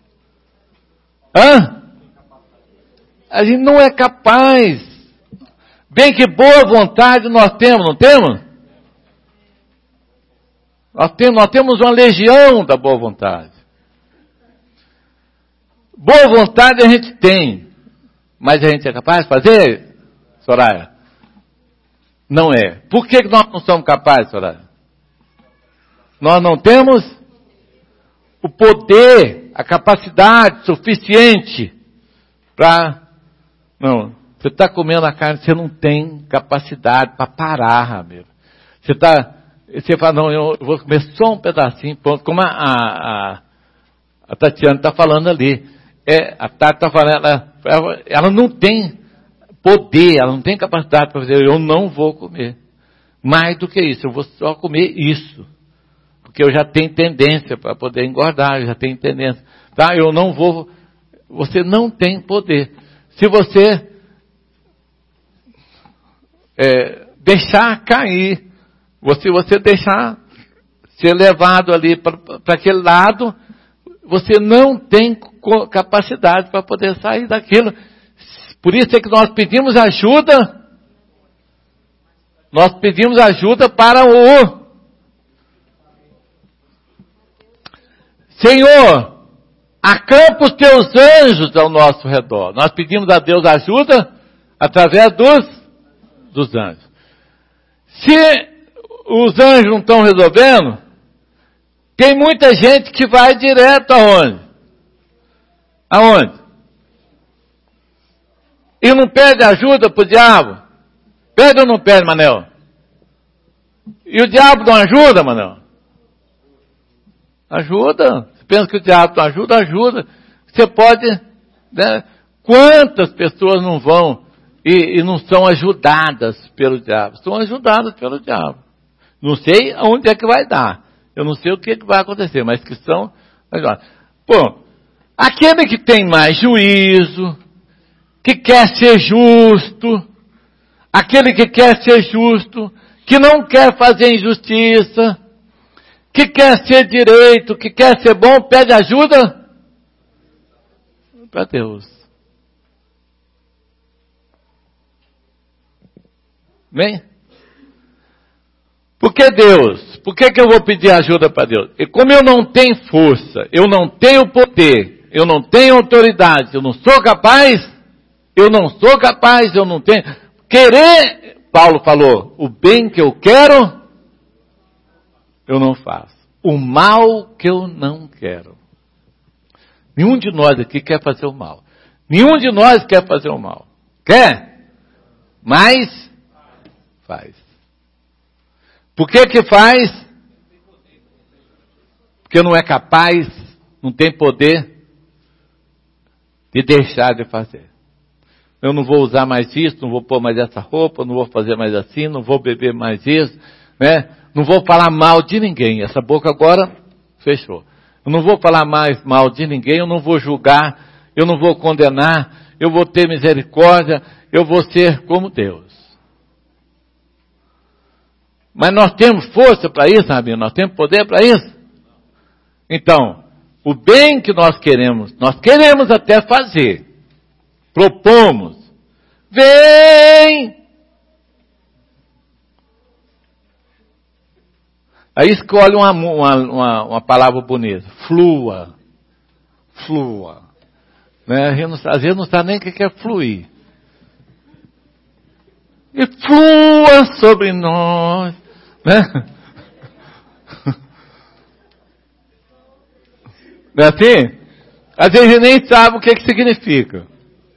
Hã? A gente não é capaz. Bem que boa vontade nós temos, não temos? Nós temos, nós temos uma legião da boa vontade. Boa vontade a gente tem. Mas a gente é capaz de fazer, Soraya? Não é. Por que nós não somos capazes, Soraya? Nós não temos o poder, a capacidade suficiente para não Você está comendo a carne, você não tem capacidade para parar, Ramiro. Você está, você fala, não, eu vou comer só um pedacinho, pronto, como a, a, a Tatiana está falando ali. É, a Tati está falando, ela, ela, ela não tem poder, ela não tem capacidade para fazer, eu não vou comer. Mais do que isso, eu vou só comer isso. Porque eu já tenho tendência para poder engordar, eu já tenho tendência. Tá? Eu não vou, você não tem poder. Se você é, deixar cair, se você deixar ser levado ali para aquele lado, você não tem capacidade para poder sair daquilo. Por isso é que nós pedimos ajuda, nós pedimos ajuda para o Senhor, acampa os teus anjos ao nosso redor. Nós pedimos a Deus ajuda através dos, dos anjos. Se os anjos não estão resolvendo, tem muita gente que vai direto aonde? Aonde? E não pede ajuda para o diabo? Pede ou não pede, Manel? E o diabo não ajuda, Manel? Ajuda. Você pensa que o diabo não ajuda? Ajuda. Você pode, né? Quantas pessoas não vão e, e não são ajudadas pelo diabo? São ajudadas pelo diabo. Não sei aonde é que vai dar. Eu não sei o que, é que vai acontecer, mas que são ajudadas. Pô, aquele que tem mais juízo, que quer ser justo, aquele que quer ser justo, que não quer fazer injustiça, que quer ser direito, que quer ser bom, pede ajuda para Deus. Bem? Por que Deus? Por que, que eu vou pedir ajuda para Deus? E como eu não tenho força, eu não tenho poder, eu não tenho autoridade, eu não sou capaz, eu não sou capaz, eu não tenho. Querer, Paulo falou, o bem que eu quero, eu não faço. O mal que eu não quero. Nenhum de nós aqui quer fazer o mal. Nenhum de nós quer fazer o mal. Quer? Mas faz. Por que que faz? Porque não é capaz, não tem poder de deixar de fazer. Eu não vou usar mais isso, não vou pôr mais essa roupa, não vou fazer mais assim, não vou beber mais isso, né? Não vou falar mal de ninguém. Essa boca agora fechou. Eu não vou falar mais mal de ninguém, eu não vou julgar, eu não vou condenar, eu vou ter misericórdia, eu vou ser como Deus. Mas nós temos força para isso, amigo? Nós temos poder para isso? Então, o bem que nós queremos, nós queremos até fazer. Propomos. Vem! Aí escolhe uma, uma, uma, uma palavra bonita. Flua. Flua. Né? A gente não, às vezes não sabe nem o que é fluir. E flua sobre nós. Né? Não é assim? Às vezes a gente nem sabe o que, que significa.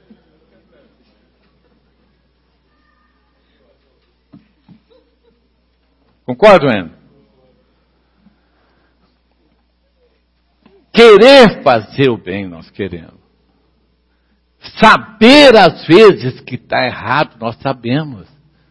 Concorda, Ana? Querer fazer o bem, nós queremos. Saber, às vezes, que está errado, nós sabemos.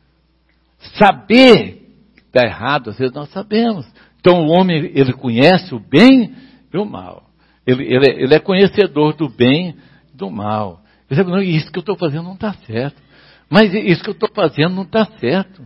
Saber que está errado, às vezes, nós sabemos. Então, o homem, ele conhece o bem e o mal. Ele, ele, ele é conhecedor do bem e do mal. Ele diz, não, isso que eu estou fazendo não está certo. Mas isso que eu estou fazendo não está certo.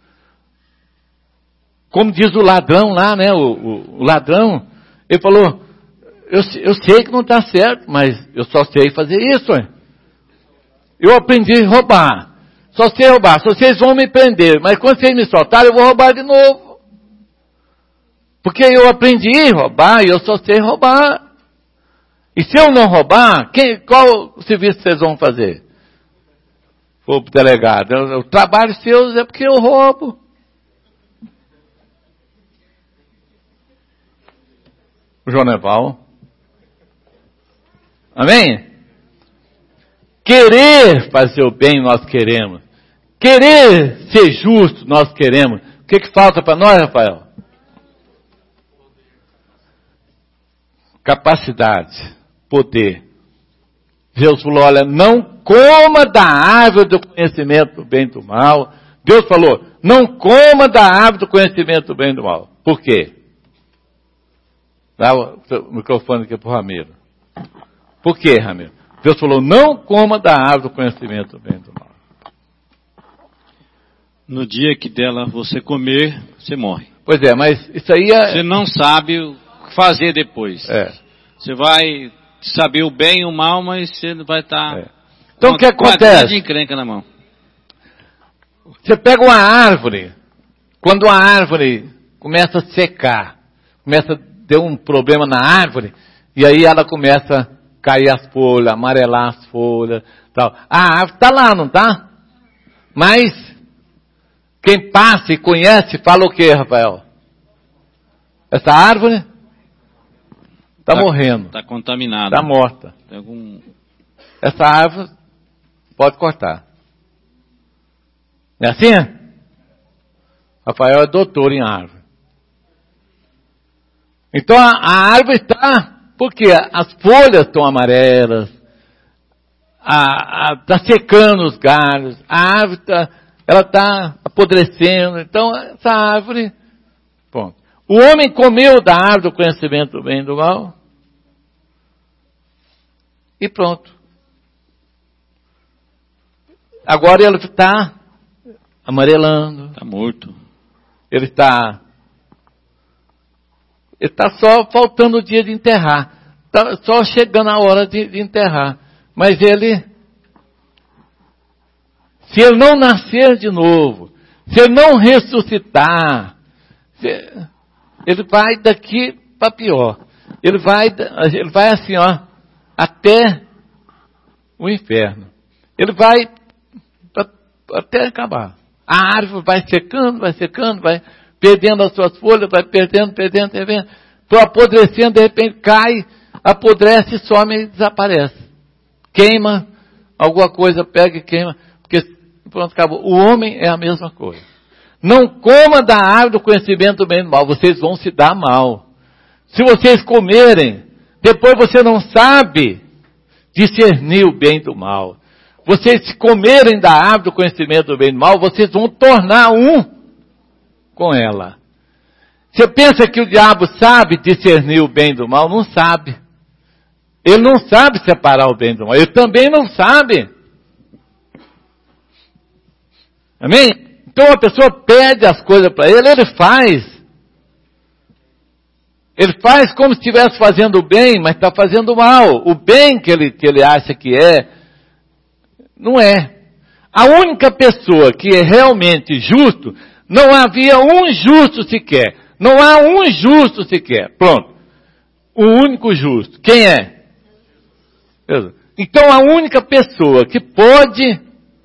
Como diz o ladrão lá, né? O, o, o ladrão, ele falou, eu, eu sei que não está certo, mas eu só sei fazer isso. Hein? Eu aprendi a roubar. Só sei roubar. Só vocês vão me prender. Mas quando vocês me soltarem, eu vou roubar de novo. Porque eu aprendi a roubar e eu só sei roubar. E se eu não roubar, quem, qual o serviço vocês vão fazer? Vou para o delegado. O trabalho seu é porque eu roubo. O Joneval. Amém? Querer fazer o bem, nós queremos. Querer ser justo, nós queremos. O que, que falta para nós, Rafael? Capacidade, poder. Deus falou, olha, não coma da árvore do conhecimento do bem e do mal. Deus falou, não coma da árvore do conhecimento do bem e do mal. Por quê? Dá o microfone aqui para o Ramiro. Por quê, Ramiro? Deus falou, não coma da árvore do conhecimento do bem e do mal. No dia que dela você comer, você morre. Pois é, mas isso aí é... Você não sabe o que fazer depois. É. Você vai saber o bem e o mal, mas você vai estar... É. Então o que acontece? De encrenca na mão. Você pega uma árvore, quando a árvore começa a secar, começa a ter um problema na árvore, e aí ela começa a cair as folhas, amarelar as folhas, tal. A árvore está lá, não está? Mas quem passa e conhece, fala o que, Rafael? Essa árvore está tá, morrendo. Está contaminada. Está morta. Tem algum... Essa árvore pode cortar. Não é assim? Rafael é doutor em árvore. Então a, a árvore está, porque as folhas estão amarelas, está secando os galhos, a árvore está, ela está apodrecendo. Então essa árvore, pronto. O homem comeu da árvore do conhecimento do bem e do mal e pronto. Agora ele está amarelando. Está morto. Ele está... Ele está só faltando o dia de enterrar. Está só chegando a hora de, de enterrar. Mas ele... Se ele não nascer de novo, se ele não ressuscitar, se, ele vai daqui para pior. Ele vai, ele vai assim, ó, até o inferno. Ele vai até acabar. A árvore vai secando, vai secando, vai perdendo as suas folhas, vai perdendo, perdendo, perdendo. Estou apodrecendo, de repente cai, apodrece, some e desaparece. Queima, alguma coisa pega e queima, porque pronto, acabou. O homem é a mesma coisa. Não coma da árvore do conhecimento do bem e do mal, vocês vão se dar mal. Se vocês comerem, depois você não sabe discernir o bem do mal. Vocês se comerem da árvore do conhecimento do bem e do mal, vocês vão tornar um com ela. Você pensa que o diabo sabe discernir o bem do mal? Não sabe. Ele não sabe separar o bem do mal. Ele também não sabe. Amém? Então a pessoa pede as coisas para ele, ele faz. Ele faz como se estivesse fazendo o bem, mas está fazendo mal. O bem que ele, que ele acha que é, não é. A única pessoa que é realmente justo, não havia um justo sequer. Não há um justo sequer. Pronto. O único justo. Quem é? Então a única pessoa que pode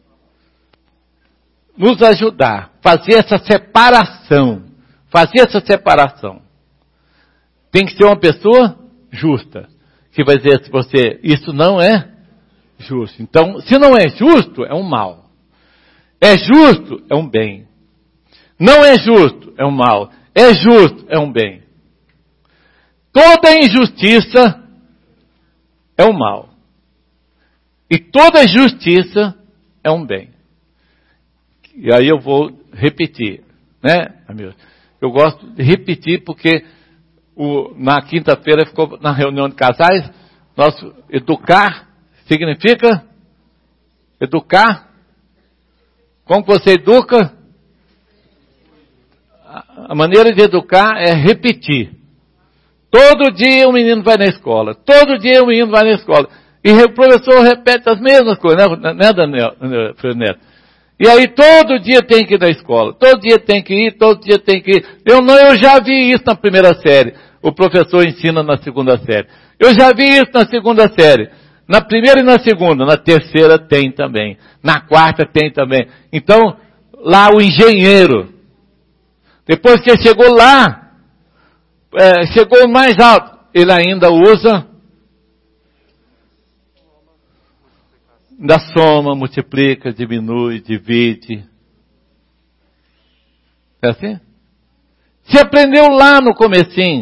nos ajudar, fazer essa separação, fazer essa separação, tem que ser uma pessoa justa, que vai dizer se você, isso não é justo. Então, se não é justo, é um mal. É justo, é um bem. Não é justo, é um mal. É justo, é um bem. Toda injustiça é um mal. E toda justiça é um bem. E aí eu vou repetir, né, amigo? Eu gosto de repetir porque o, na quinta-feira ficou na reunião de casais, nosso educar significa educar. Como você educa? A maneira de educar é repetir. Todo dia o menino vai na escola. Todo dia o menino vai na escola. E o professor repete as mesmas coisas, né, Daniel, Neto? E aí todo dia tem que ir na escola. Todo dia tem que ir, todo dia tem que ir. Eu não, eu já vi isso na primeira série. O professor ensina na segunda série. Eu já vi isso na segunda série. Na primeira e na segunda. Na terceira tem também. Na quarta tem também. Então, lá o engenheiro, depois que ele chegou lá, é, chegou mais alto, ele ainda usa ainda soma, multiplica, diminui, divide. É assim? Você aprendeu lá no comecinho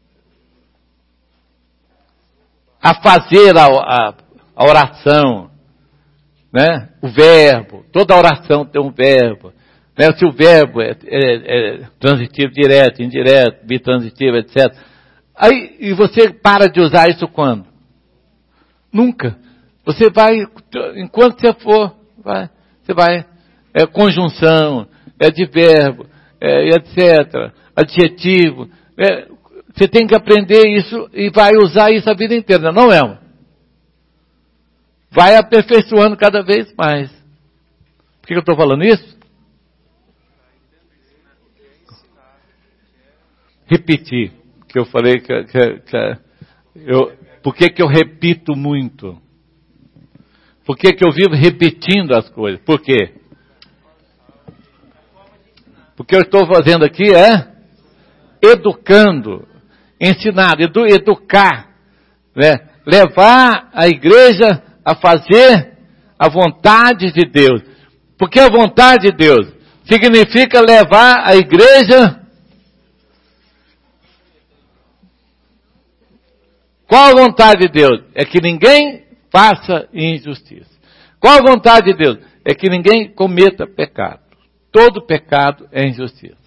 a fazer a, a, a oração, né? O verbo, toda oração tem um verbo. Né? Se o verbo é, é, é transitivo direto, indireto, bitransitivo, etcétera. Aí, e você para de usar isso quando? Nunca. Você vai, enquanto você for, vai, você vai, é conjunção, é advérbio, é, etcétera. Adjetivo. É, você tem que aprender isso e vai usar isso a vida inteira, não é? Vai aperfeiçoando cada vez mais. Por que eu estou falando isso? Repetir. Que eu falei que, que, que eu, por que que eu repito muito? Por que que eu vivo repetindo as coisas? Por quê? Porque eu estou fazendo aqui é educando, ensinar, edu, educar, né? Levar a igreja a fazer a vontade de Deus. Porque a vontade de Deus significa levar a igreja. Qual a vontade de Deus? É que ninguém faça injustiça. Qual a vontade de Deus? É que ninguém cometa pecado. Todo pecado é injustiça.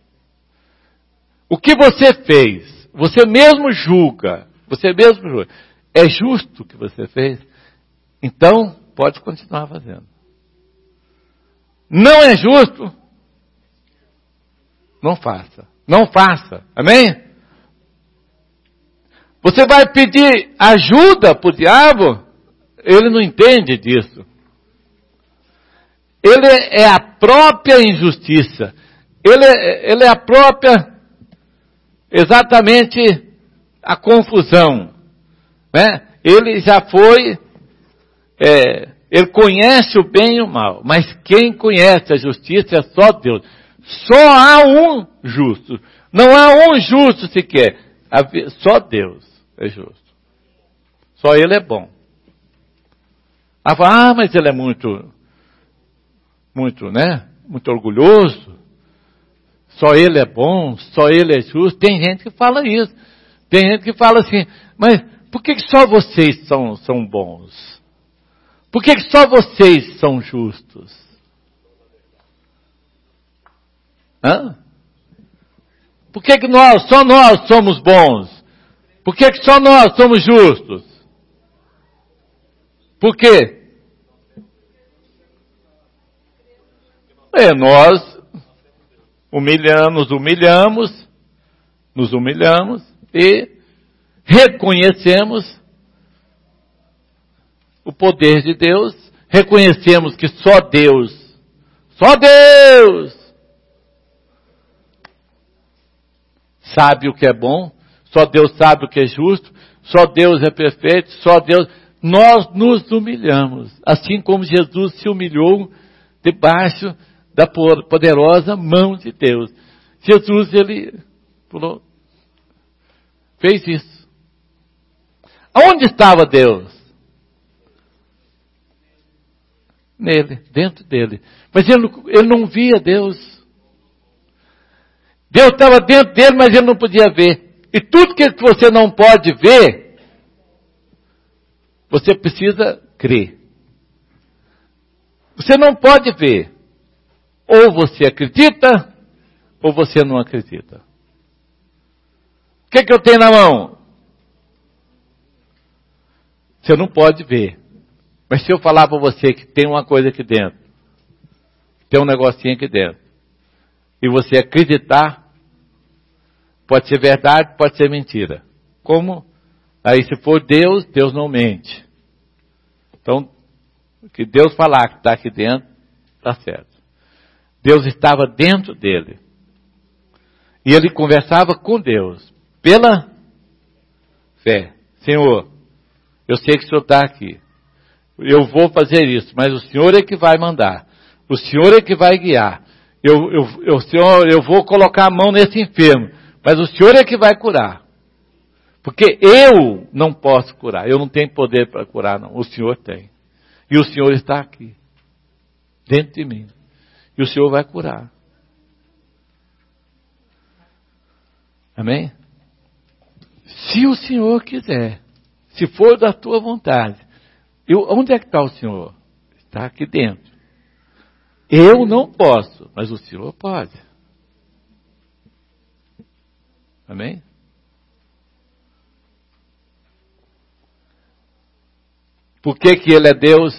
O que você fez, você mesmo julga, você mesmo julga, é justo o que você fez? Então, pode continuar fazendo. Não é justo? Não faça. Não faça. Amém? Você vai pedir ajuda para o diabo? Ele não entende disso. Ele é a própria injustiça. Ele é, ele é a própria, exatamente, a confusão. Né? Ele já foi, é, ele conhece o bem e o mal. Mas quem conhece a justiça é só Deus. Só há um justo. Não há um justo sequer. Só Deus é justo. Só Ele é bom. Ah, mas Ele é muito, muito, né? Muito orgulhoso. Só Ele é bom, só Ele é justo. Tem gente que fala isso. Tem gente que fala assim, mas por que só vocês são, são bons? Por que só vocês são justos? Hã? Por que, que nós, só nós somos bons? Por que, que só nós somos justos? Por quê? É, nós humilhamos, nos humilhamos, nos humilhamos e reconhecemos o poder de Deus, reconhecemos que só Deus, só Deus sabe o que é bom, só Deus sabe o que é justo, só Deus é perfeito, só Deus. Nós nos humilhamos, assim como Jesus se humilhou debaixo da poderosa mão de Deus. Jesus, ele falou, fez isso. Aonde estava Deus? Nele, dentro dele. Mas ele, ele não via Deus. Deus estava dentro dele, mas ele não podia ver. E tudo que você não pode ver, você precisa crer. Você não pode ver. Ou você acredita, ou você não acredita. O que, que eu tenho na mão? Você não pode ver. Mas se eu falar para você que tem uma coisa aqui dentro, tem um negocinho aqui dentro, e você acreditar, pode ser verdade, pode ser mentira. Como? Aí se for Deus, Deus não mente. Então, o que Deus falar que está aqui dentro, está certo. Deus estava dentro dele. E ele conversava com Deus, pela fé. Senhor, eu sei que o Senhor está aqui. Eu vou fazer isso, mas o Senhor é que vai mandar. O Senhor é que vai guiar. Eu, eu, eu, Senhor, eu vou colocar a mão nesse enfermo, mas o Senhor é que vai curar. Porque eu não posso curar. Eu não tenho poder para curar, não. O Senhor tem. E o Senhor está aqui, dentro de mim. E o Senhor vai curar. Amém? Se o Senhor quiser, se for da tua vontade. Eu, onde é que está o Senhor? Está aqui dentro. Eu não posso, mas o Senhor pode. Amém? Por que que Ele é Deus?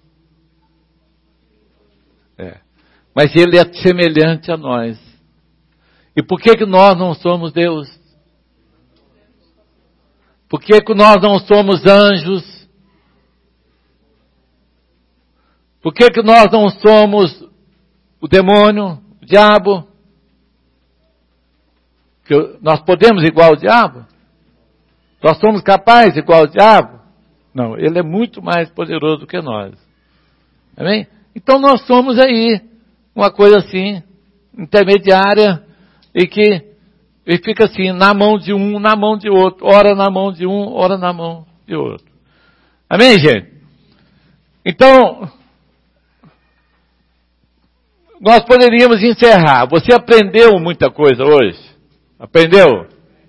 É. Mas Ele é semelhante a nós. E por que que nós não somos Deus? Por que que nós não somos anjos? Por que que nós não somos o demônio, o diabo? Que nós podemos igual ao diabo? Nós somos capazes igual ao diabo? Não, ele é muito mais poderoso do que nós. Amém? Então nós somos aí uma coisa assim, intermediária, e que e fica assim, na mão de um, na mão de outro, ora na mão de um, ora na mão de outro. Amém, gente? Então, nós poderíamos encerrar. Você aprendeu muita coisa hoje? Aprendeu?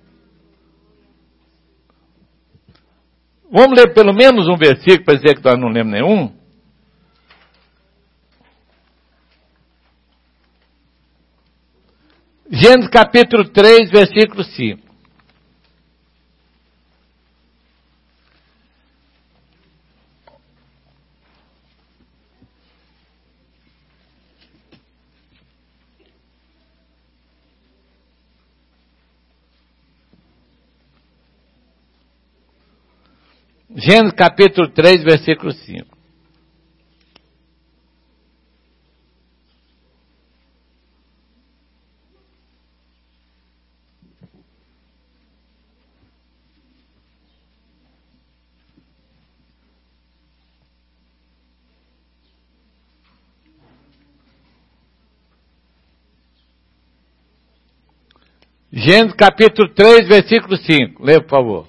Vamos ler pelo menos um versículo para dizer que nós não lemos nenhum? Gênesis capítulo três, versículo cinco. Gênesis capítulo três, versículo cinco. Gênesis capítulo três, versículo cinco. Lê, por favor.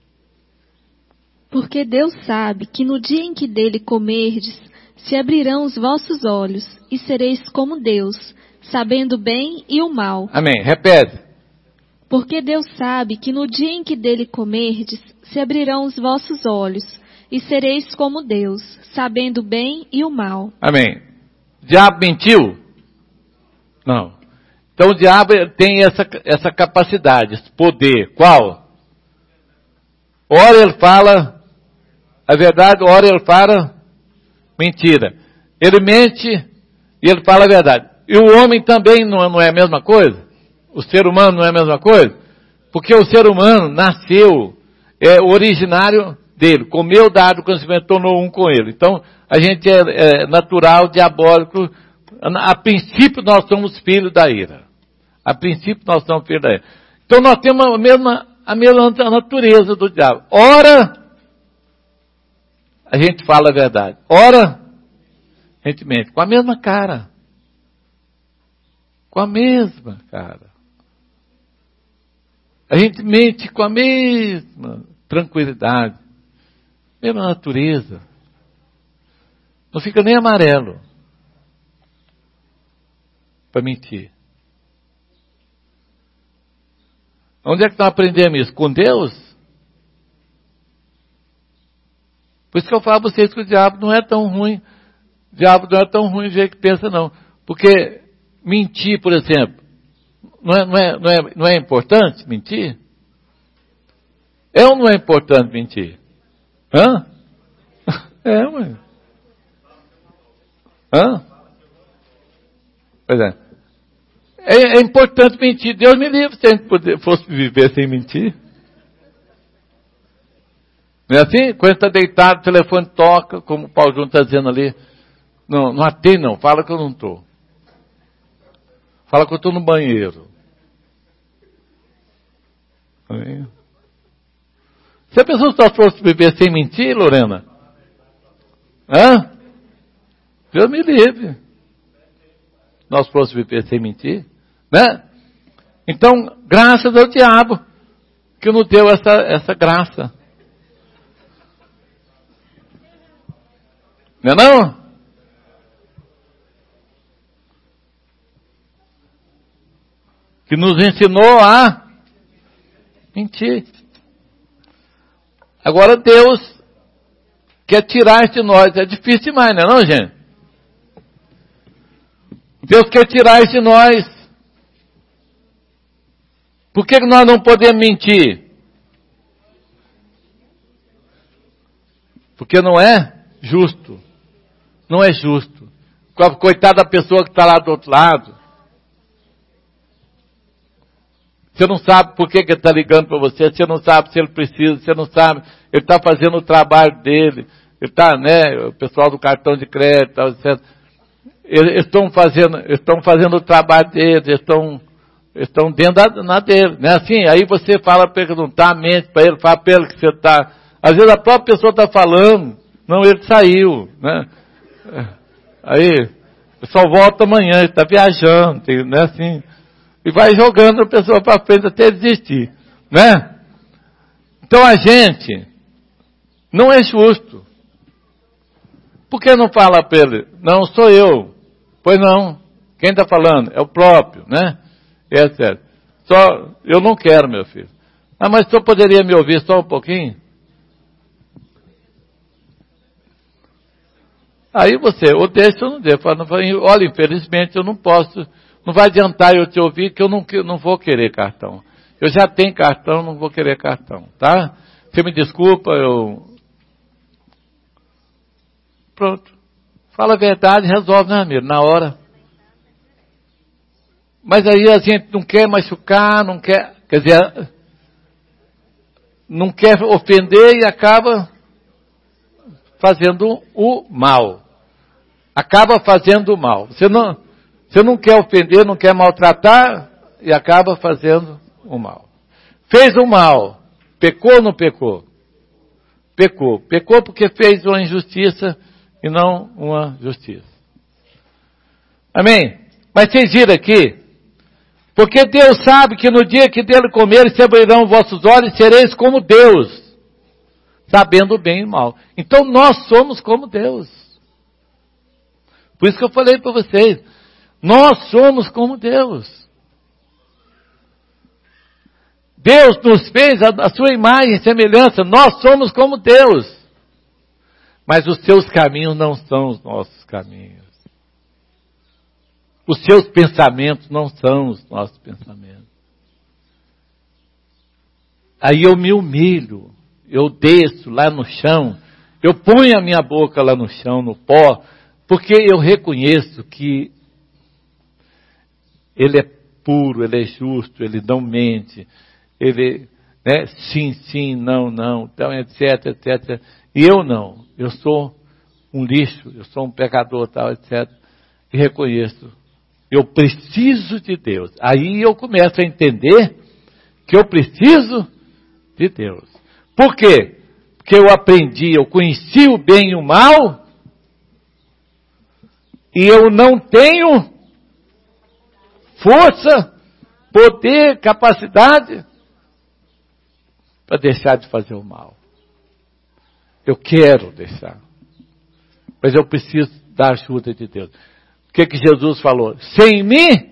Porque Deus sabe que no dia em que dele comerdes, se abrirão os vossos olhos, e sereis como Deus, sabendo o bem e o mal. Amém. Repete. Porque Deus sabe que no dia em que dele comerdes, se abrirão os vossos olhos, e sereis como Deus, sabendo o bem e o mal. Amém. O diabo mentiu? Não. Então o diabo tem essa, essa capacidade, esse poder. Qual? Ora ele fala a verdade, ora ele fala mentira. Ele mente e ele fala a verdade. E o homem também não, não é a mesma coisa? O ser humano não é a mesma coisa? Porque o ser humano nasceu, é originário dele, comeu dado conhecimento, tornou um com ele. Então a gente é, é natural, diabólico. A, a princípio nós somos filhos da ira. A princípio nós somos filhos da ira. Então nós temos a mesma, a mesma natureza do diabo. Ora, a gente fala a verdade. Ora, a gente mente. Com a mesma cara. Com a mesma cara. A gente mente com a mesma tranquilidade. Mesma natureza. Não fica nem amarelo para mentir. Onde é que nós aprendemos isso? Com Deus? Por isso que eu falo para vocês que o diabo não é tão ruim. O diabo não é tão ruim do jeito que pensa, não. Porque mentir, por exemplo, não é, não é, não é, não é importante mentir? É ou não é importante mentir? Hã? É, ué. Hã? Pois é. É, é importante mentir. Deus me livre se a gente poder, fosse viver sem mentir. Não é assim? Quando está deitado, o telefone toca, como o Paulo Júnior está dizendo ali. Não, não atende não, fala que eu não estou. Fala que eu estou no banheiro. Aí. Se a pessoa só fosse viver sem mentir, Lorena? Hã? Deus me livre. Nós fôssemos viver sem mentir, né? Então, graças ao diabo que nos deu essa, essa graça. Não é não? Que nos ensinou a mentir. Agora Deus quer tirar isso de nós. É difícil demais, não é não, gente? Deus quer tirar isso de nós. Por que nós não podemos mentir? Porque não é justo. Não é justo. Coitada da pessoa que está lá do outro lado. Você não sabe por que, que ele está ligando para você, você não sabe se ele precisa, você não sabe, ele está fazendo o trabalho dele, ele está, né, o pessoal do cartão de crédito, etcétera. Eles estão fazendo, estão fazendo o trabalho deles, eles estão, estão dentro da, na dele, né? Assim, aí você fala para ele que não está, mente para ele, fala para ele que você está. Às vezes a própria pessoa está falando, não, ele saiu, né? Aí, só volta amanhã, ele está viajando, né? Assim, e vai jogando a pessoa para frente até desistir, né? Então a gente não é justo. Por que não fala para ele? Não, sou eu. Pois não. Quem está falando? É o próprio, né? É sério. Só, eu não quero, meu filho. Ah, mas o senhor poderia me ouvir só um pouquinho? Aí você, ou deixa ou não deixa. Fala, olha, infelizmente eu não posso, não vai adiantar eu te ouvir que eu não, não vou querer cartão. Eu já tenho cartão, não vou querer cartão, tá? Você me desculpa, eu... Pronto. Fala a verdade, resolve, né, amigo? Na hora. Mas aí a gente não quer machucar, não quer, quer dizer, não quer ofender e acaba fazendo o mal. Acaba fazendo o mal. Você não, você não quer ofender, não quer maltratar e acaba fazendo o mal. Fez o mal. Pecou ou não pecou? Pecou. Pecou porque fez uma injustiça e não uma justiça. Amém? Mas vocês viram aqui, porque Deus sabe que no dia que dele comerem se abrirão vossos olhos e sereis como Deus, sabendo o bem e o mal. Então nós somos como Deus. Por isso que eu falei para vocês, nós somos como Deus. Deus nos fez a, a sua imagem e semelhança, nós somos como Deus. Mas os seus caminhos não são os nossos caminhos. Os seus pensamentos não são os nossos pensamentos. Aí eu me humilho, eu desço lá no chão, eu ponho a minha boca lá no chão, no pó, porque eu reconheço que Ele é puro, Ele é justo, Ele não mente, Ele, né, sim, sim, não, não, então, etc, etcétera. E eu não, eu sou um lixo, eu sou um pecador, tal, etcétera. E reconheço, eu preciso de Deus. Aí eu começo a entender que eu preciso de Deus. Por quê? Porque eu aprendi, eu conheci o bem e o mal, e eu não tenho força, poder, capacidade para deixar de fazer o mal. Eu quero deixar. Mas eu preciso da ajuda de Deus. O que que Jesus falou? Sem mim,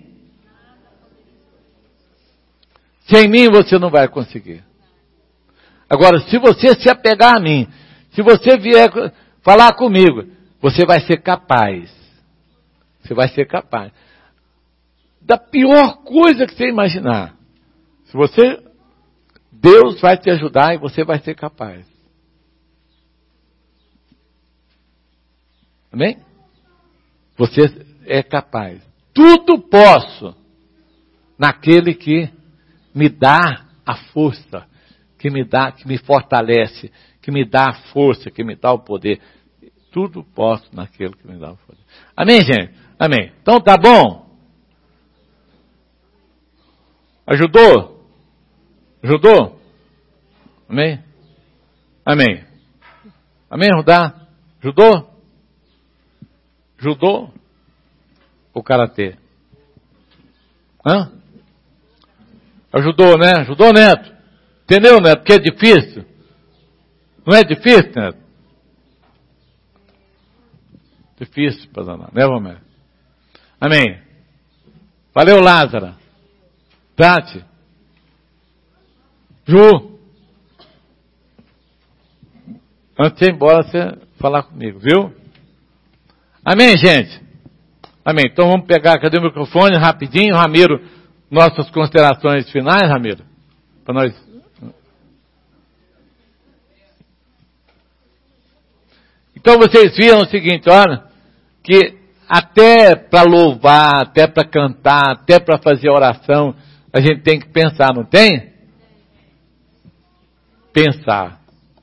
sem mim você não vai conseguir. Agora, se você se apegar a mim, se você vier falar comigo, você vai ser capaz. Você vai ser capaz. Da pior coisa que você imaginar. Se você, Deus vai te ajudar e você vai ser capaz. Amém? Você é capaz. Tudo posso naquele que me dá a força, que me dá, que me fortalece, que me dá a força, que me dá o poder. Tudo posso naquele que me dá o poder. Amém, gente? Amém. Então tá bom? Ajudou? Ajudou? Amém? Amém. Amém, Rudá? Ajudou? Judô ou karatê? Hã? Ajudou, né? Ajudou, Neto? Entendeu, Neto? Porque é difícil? Não é difícil, Neto? Difícil para danar, né, Romero? Amém. Valeu, Lázara. Tati. Ju. Antes de ir embora, você falar comigo, viu? Amém, gente? Amém. Então vamos pegar, cadê o microfone? Rapidinho, Ramiro. Nossas considerações finais, Ramiro. Para nós. Então vocês viram o seguinte, olha, que até para louvar, até para cantar, até para fazer oração, a gente tem que pensar, não tem? Pensar.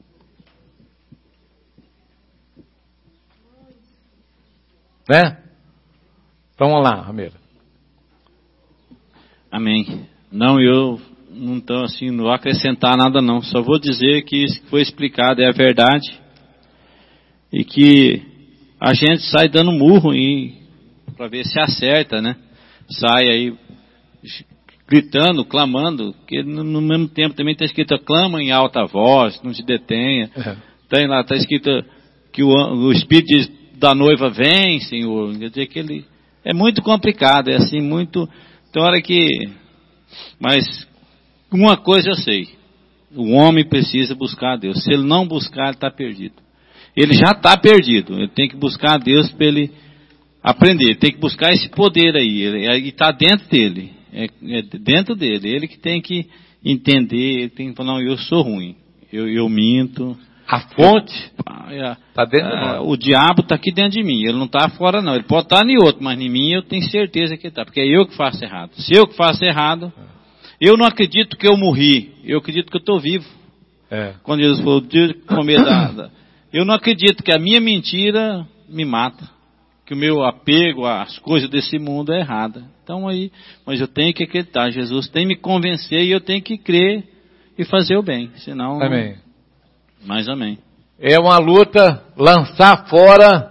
Né? Então vamos lá, Ramiro. Amém. Não, eu não estou assim, não vou acrescentar nada não, só vou dizer que isso que foi explicado é a verdade e que a gente sai dando murro para ver se acerta, né? Sai aí gritando, clamando, que no, no mesmo tempo também está escrito clama em alta voz, não se detenha. É. Tem lá, está escrito que o, o Espírito diz, da noiva vem, Senhor. Quer dizer que ele é muito complicado, é assim, muito. Tem hora que. Mas uma coisa eu sei: o homem precisa buscar a Deus. Se ele não buscar, ele está perdido. Ele já está perdido. Ele tem que buscar a Deus para ele aprender. Ele tem que buscar esse poder aí. Ele está dentro dele. É, é dentro dele. Ele que tem que entender. Ele tem que falar: não, eu sou ruim. Eu, eu minto. A fonte está dentro de nós. O diabo está aqui dentro de mim. Ele não está fora, não. Ele pode estar em outro, mas em mim eu tenho certeza que está. Porque é eu que faço errado. Se eu que faço errado, eu não acredito que eu morri. Eu acredito que eu estou vivo. É. Quando Jesus falou, de comer da, eu não acredito que a minha mentira me mata. Que o meu apego às coisas desse mundo é errada. Então aí, mas eu tenho que acreditar. Jesus tem que me convencer e eu tenho que crer e fazer o bem. Senão. Amém. Mas amém. É uma luta lançar fora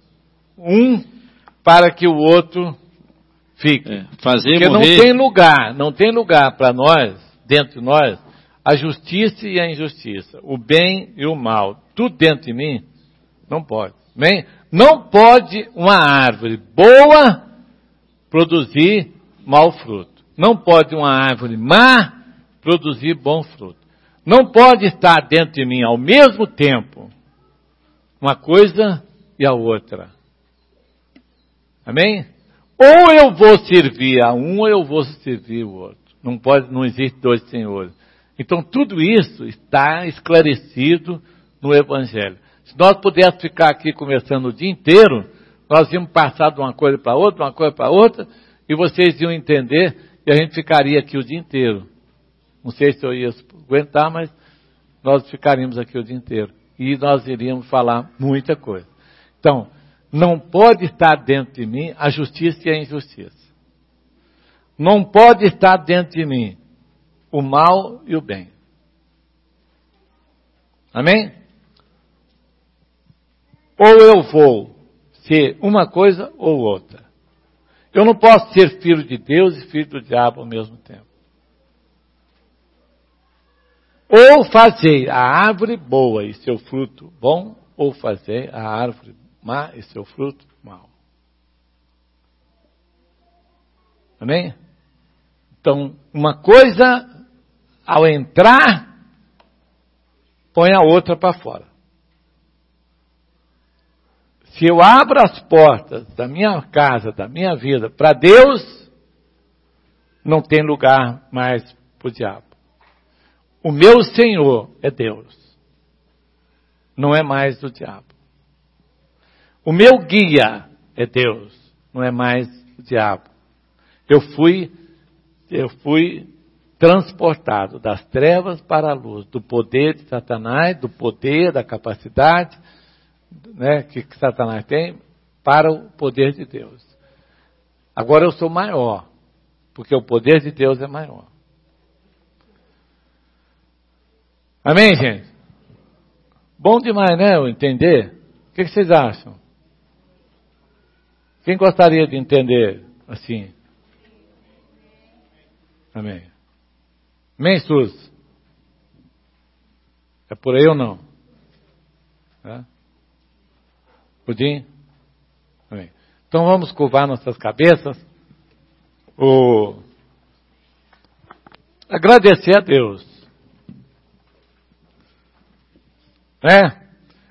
um para que o outro fique. É, fazer Porque morrer. não tem lugar, não tem lugar para nós, dentro de nós, a justiça e a injustiça, o bem e o mal, tudo dentro de mim, não pode. Amém? Não pode uma árvore boa produzir mau fruto. Não pode uma árvore má produzir bom fruto. Não pode estar dentro de mim ao mesmo tempo uma coisa e a outra. Amém? Ou eu vou servir a um ou eu vou servir o outro. Não pode, não existe dois senhores. Então tudo isso está esclarecido no Evangelho. Se nós pudéssemos ficar aqui conversando o dia inteiro, nós íamos passar de uma coisa para outra, uma coisa para outra, e vocês iam entender e a gente ficaria aqui o dia inteiro. Não sei se eu ia aguentar, mas nós ficaríamos aqui o dia inteiro. E nós iríamos falar muita coisa. Então, não pode estar dentro de mim a justiça e a injustiça. Não pode estar dentro de mim o mal e o bem. Amém? Ou eu vou ser uma coisa ou outra. Eu não posso ser filho de Deus e filho do diabo ao mesmo tempo. Ou fazer a árvore boa e seu fruto bom, ou fazer a árvore má e seu fruto mau. Amém? Então, uma coisa, ao entrar, põe a outra para fora. Se eu abro as portas da minha casa, da minha vida, para Deus, não tem lugar mais para o diabo. O meu Senhor é Deus. Não é mais o diabo. O meu guia é Deus. Não é mais o diabo. Eu fui, eu fui transportado das trevas para a luz, do poder de Satanás, do poder, da capacidade, né, que, que Satanás tem, para o poder de Deus. Agora eu sou maior, porque o poder de Deus é maior. Amém, gente? Bom demais, né, eu entender? O que, que vocês acham? Quem gostaria de entender assim? Amém. Amém, Sus? É por aí ou não? É? Pudim? Amém. Então vamos curvar nossas cabeças. O... Agradecer a Deus. Né?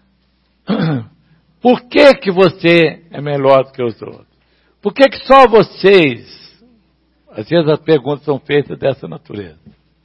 Por que que você é melhor do que os outros? Por que que só vocês... Às vezes as perguntas são feitas dessa natureza.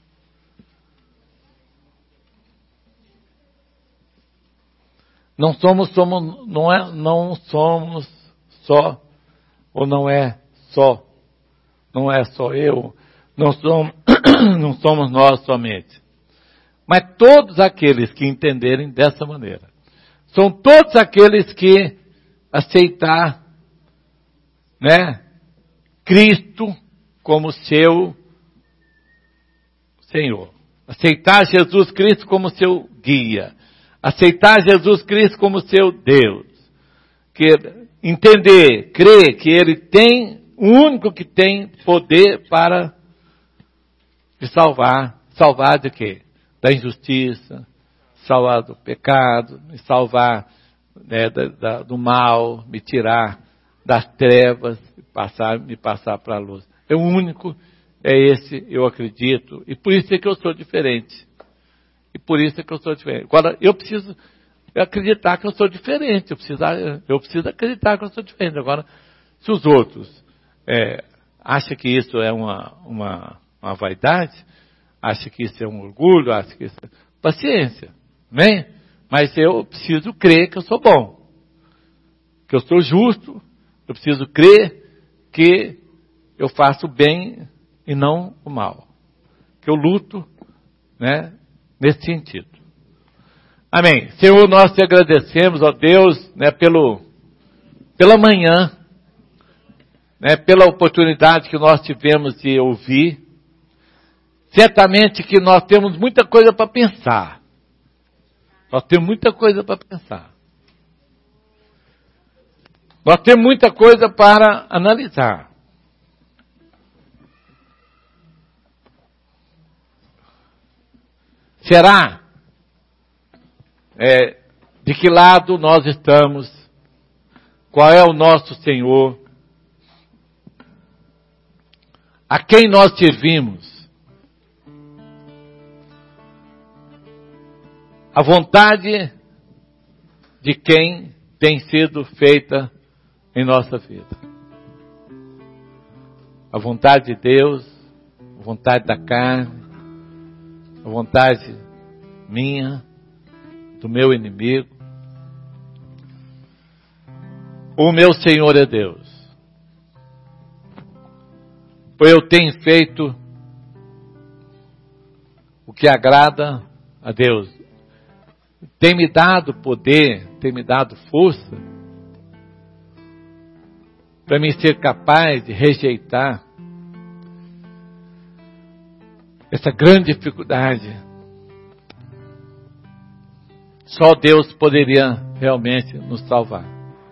Não somos, somos, não é, não somos só, ou não é só, não é só eu, não somos, não somos nós somente. Mas todos aqueles que entenderem dessa maneira, são todos aqueles que aceitar, né, Cristo como seu Senhor. Aceitar Jesus Cristo como seu guia. Aceitar Jesus Cristo como seu Deus. Que entender, crer que Ele tem, o único que tem poder para te salvar. Salvar de quê? Da injustiça, salvar do pecado, me salvar, né, da, da, do mal, me tirar das trevas, passar, me passar para a luz. É o único, é esse, eu acredito, e por isso é que eu sou diferente. E por isso é que eu sou diferente. Agora, eu preciso acreditar que eu sou diferente, eu preciso, eu preciso acreditar que eu sou diferente. Agora, se os outros é, acham que isso é uma, uma, uma vaidade, acham que isso é um orgulho, acham que isso é paciência, amém? Mas eu preciso crer que eu sou bom, que eu sou justo, eu preciso crer que eu faço o bem e não o mal. Que eu luto, né, nesse sentido. Amém. Senhor, nós te agradecemos, ó Deus, né, pelo, pela manhã, né, pela oportunidade que nós tivemos de ouvir. Certamente que nós temos muita coisa para pensar. Nós temos muita coisa para pensar. Nós temos muita coisa para analisar. Será é, de que lado nós estamos? Qual é o nosso Senhor? A quem nós servimos? A vontade de quem tem sido feita em nossa vida. A vontade de Deus, a vontade da carne, a vontade minha, do meu inimigo. O meu Senhor é Deus. Pois eu tenho feito o que agrada a Deus. Tem me dado poder, tem me dado força para mim ser capaz de rejeitar essa grande dificuldade. Só Deus poderia realmente nos salvar.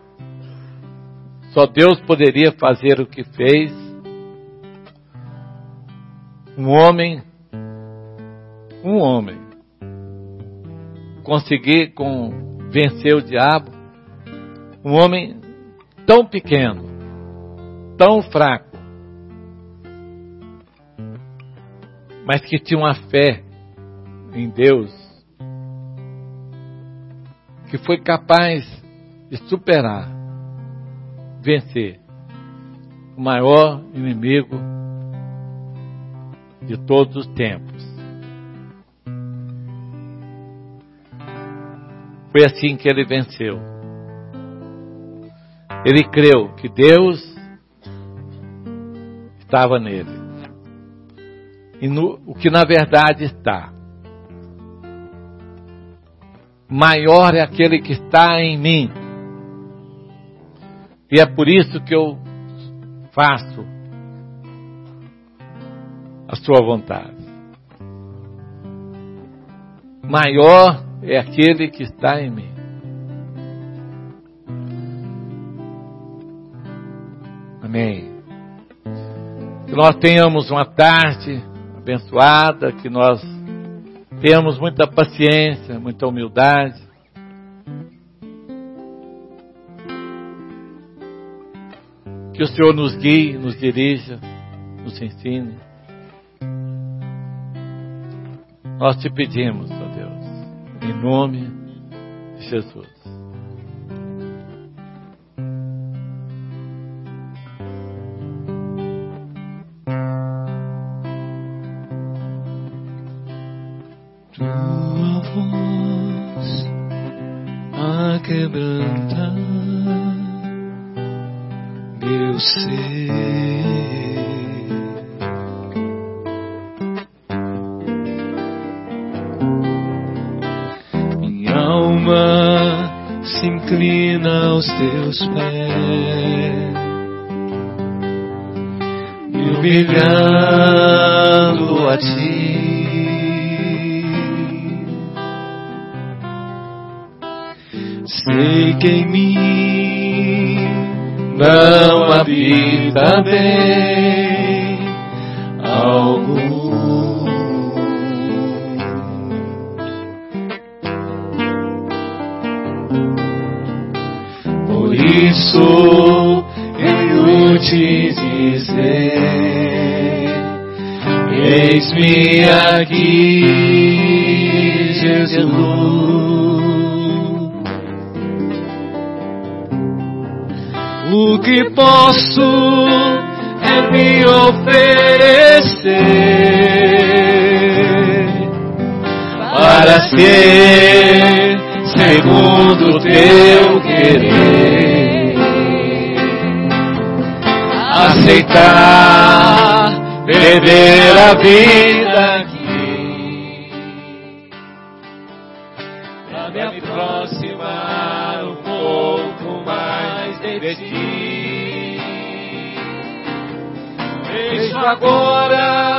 Só Deus poderia fazer o que fez. Um homem, um homem, conseguir com, vencer o diabo. Um homem tão pequeno, tão fraco, mas que tinha uma fé em Deus, que foi capaz de superar, vencer o maior inimigo de todos os tempos. Foi assim que ele venceu. Ele creu que Deus estava nele. E no, o que na verdade está. Maior é aquele que está em mim. E é por isso que eu faço a sua vontade. Maior é aquele que está em mim. Amém. Que nós tenhamos uma tarde abençoada, que nós tenhamos muita paciência, muita humildade. Que o Senhor nos guie, nos dirija, nos ensine. Nós te pedimos, ó Deus, em nome de Jesus. Tua voz a quebrantar meu ser. Minha alma se inclina aos teus pés, me humilhando a ti. Sei que em mim não habita bem algum. Por isso eu te dizer: eis-me aqui, Jesus. O que posso é me oferecer para ser segundo o teu querer, aceitar perder a vida aqui para me aproximar um pouco mais de ti. Vejo agora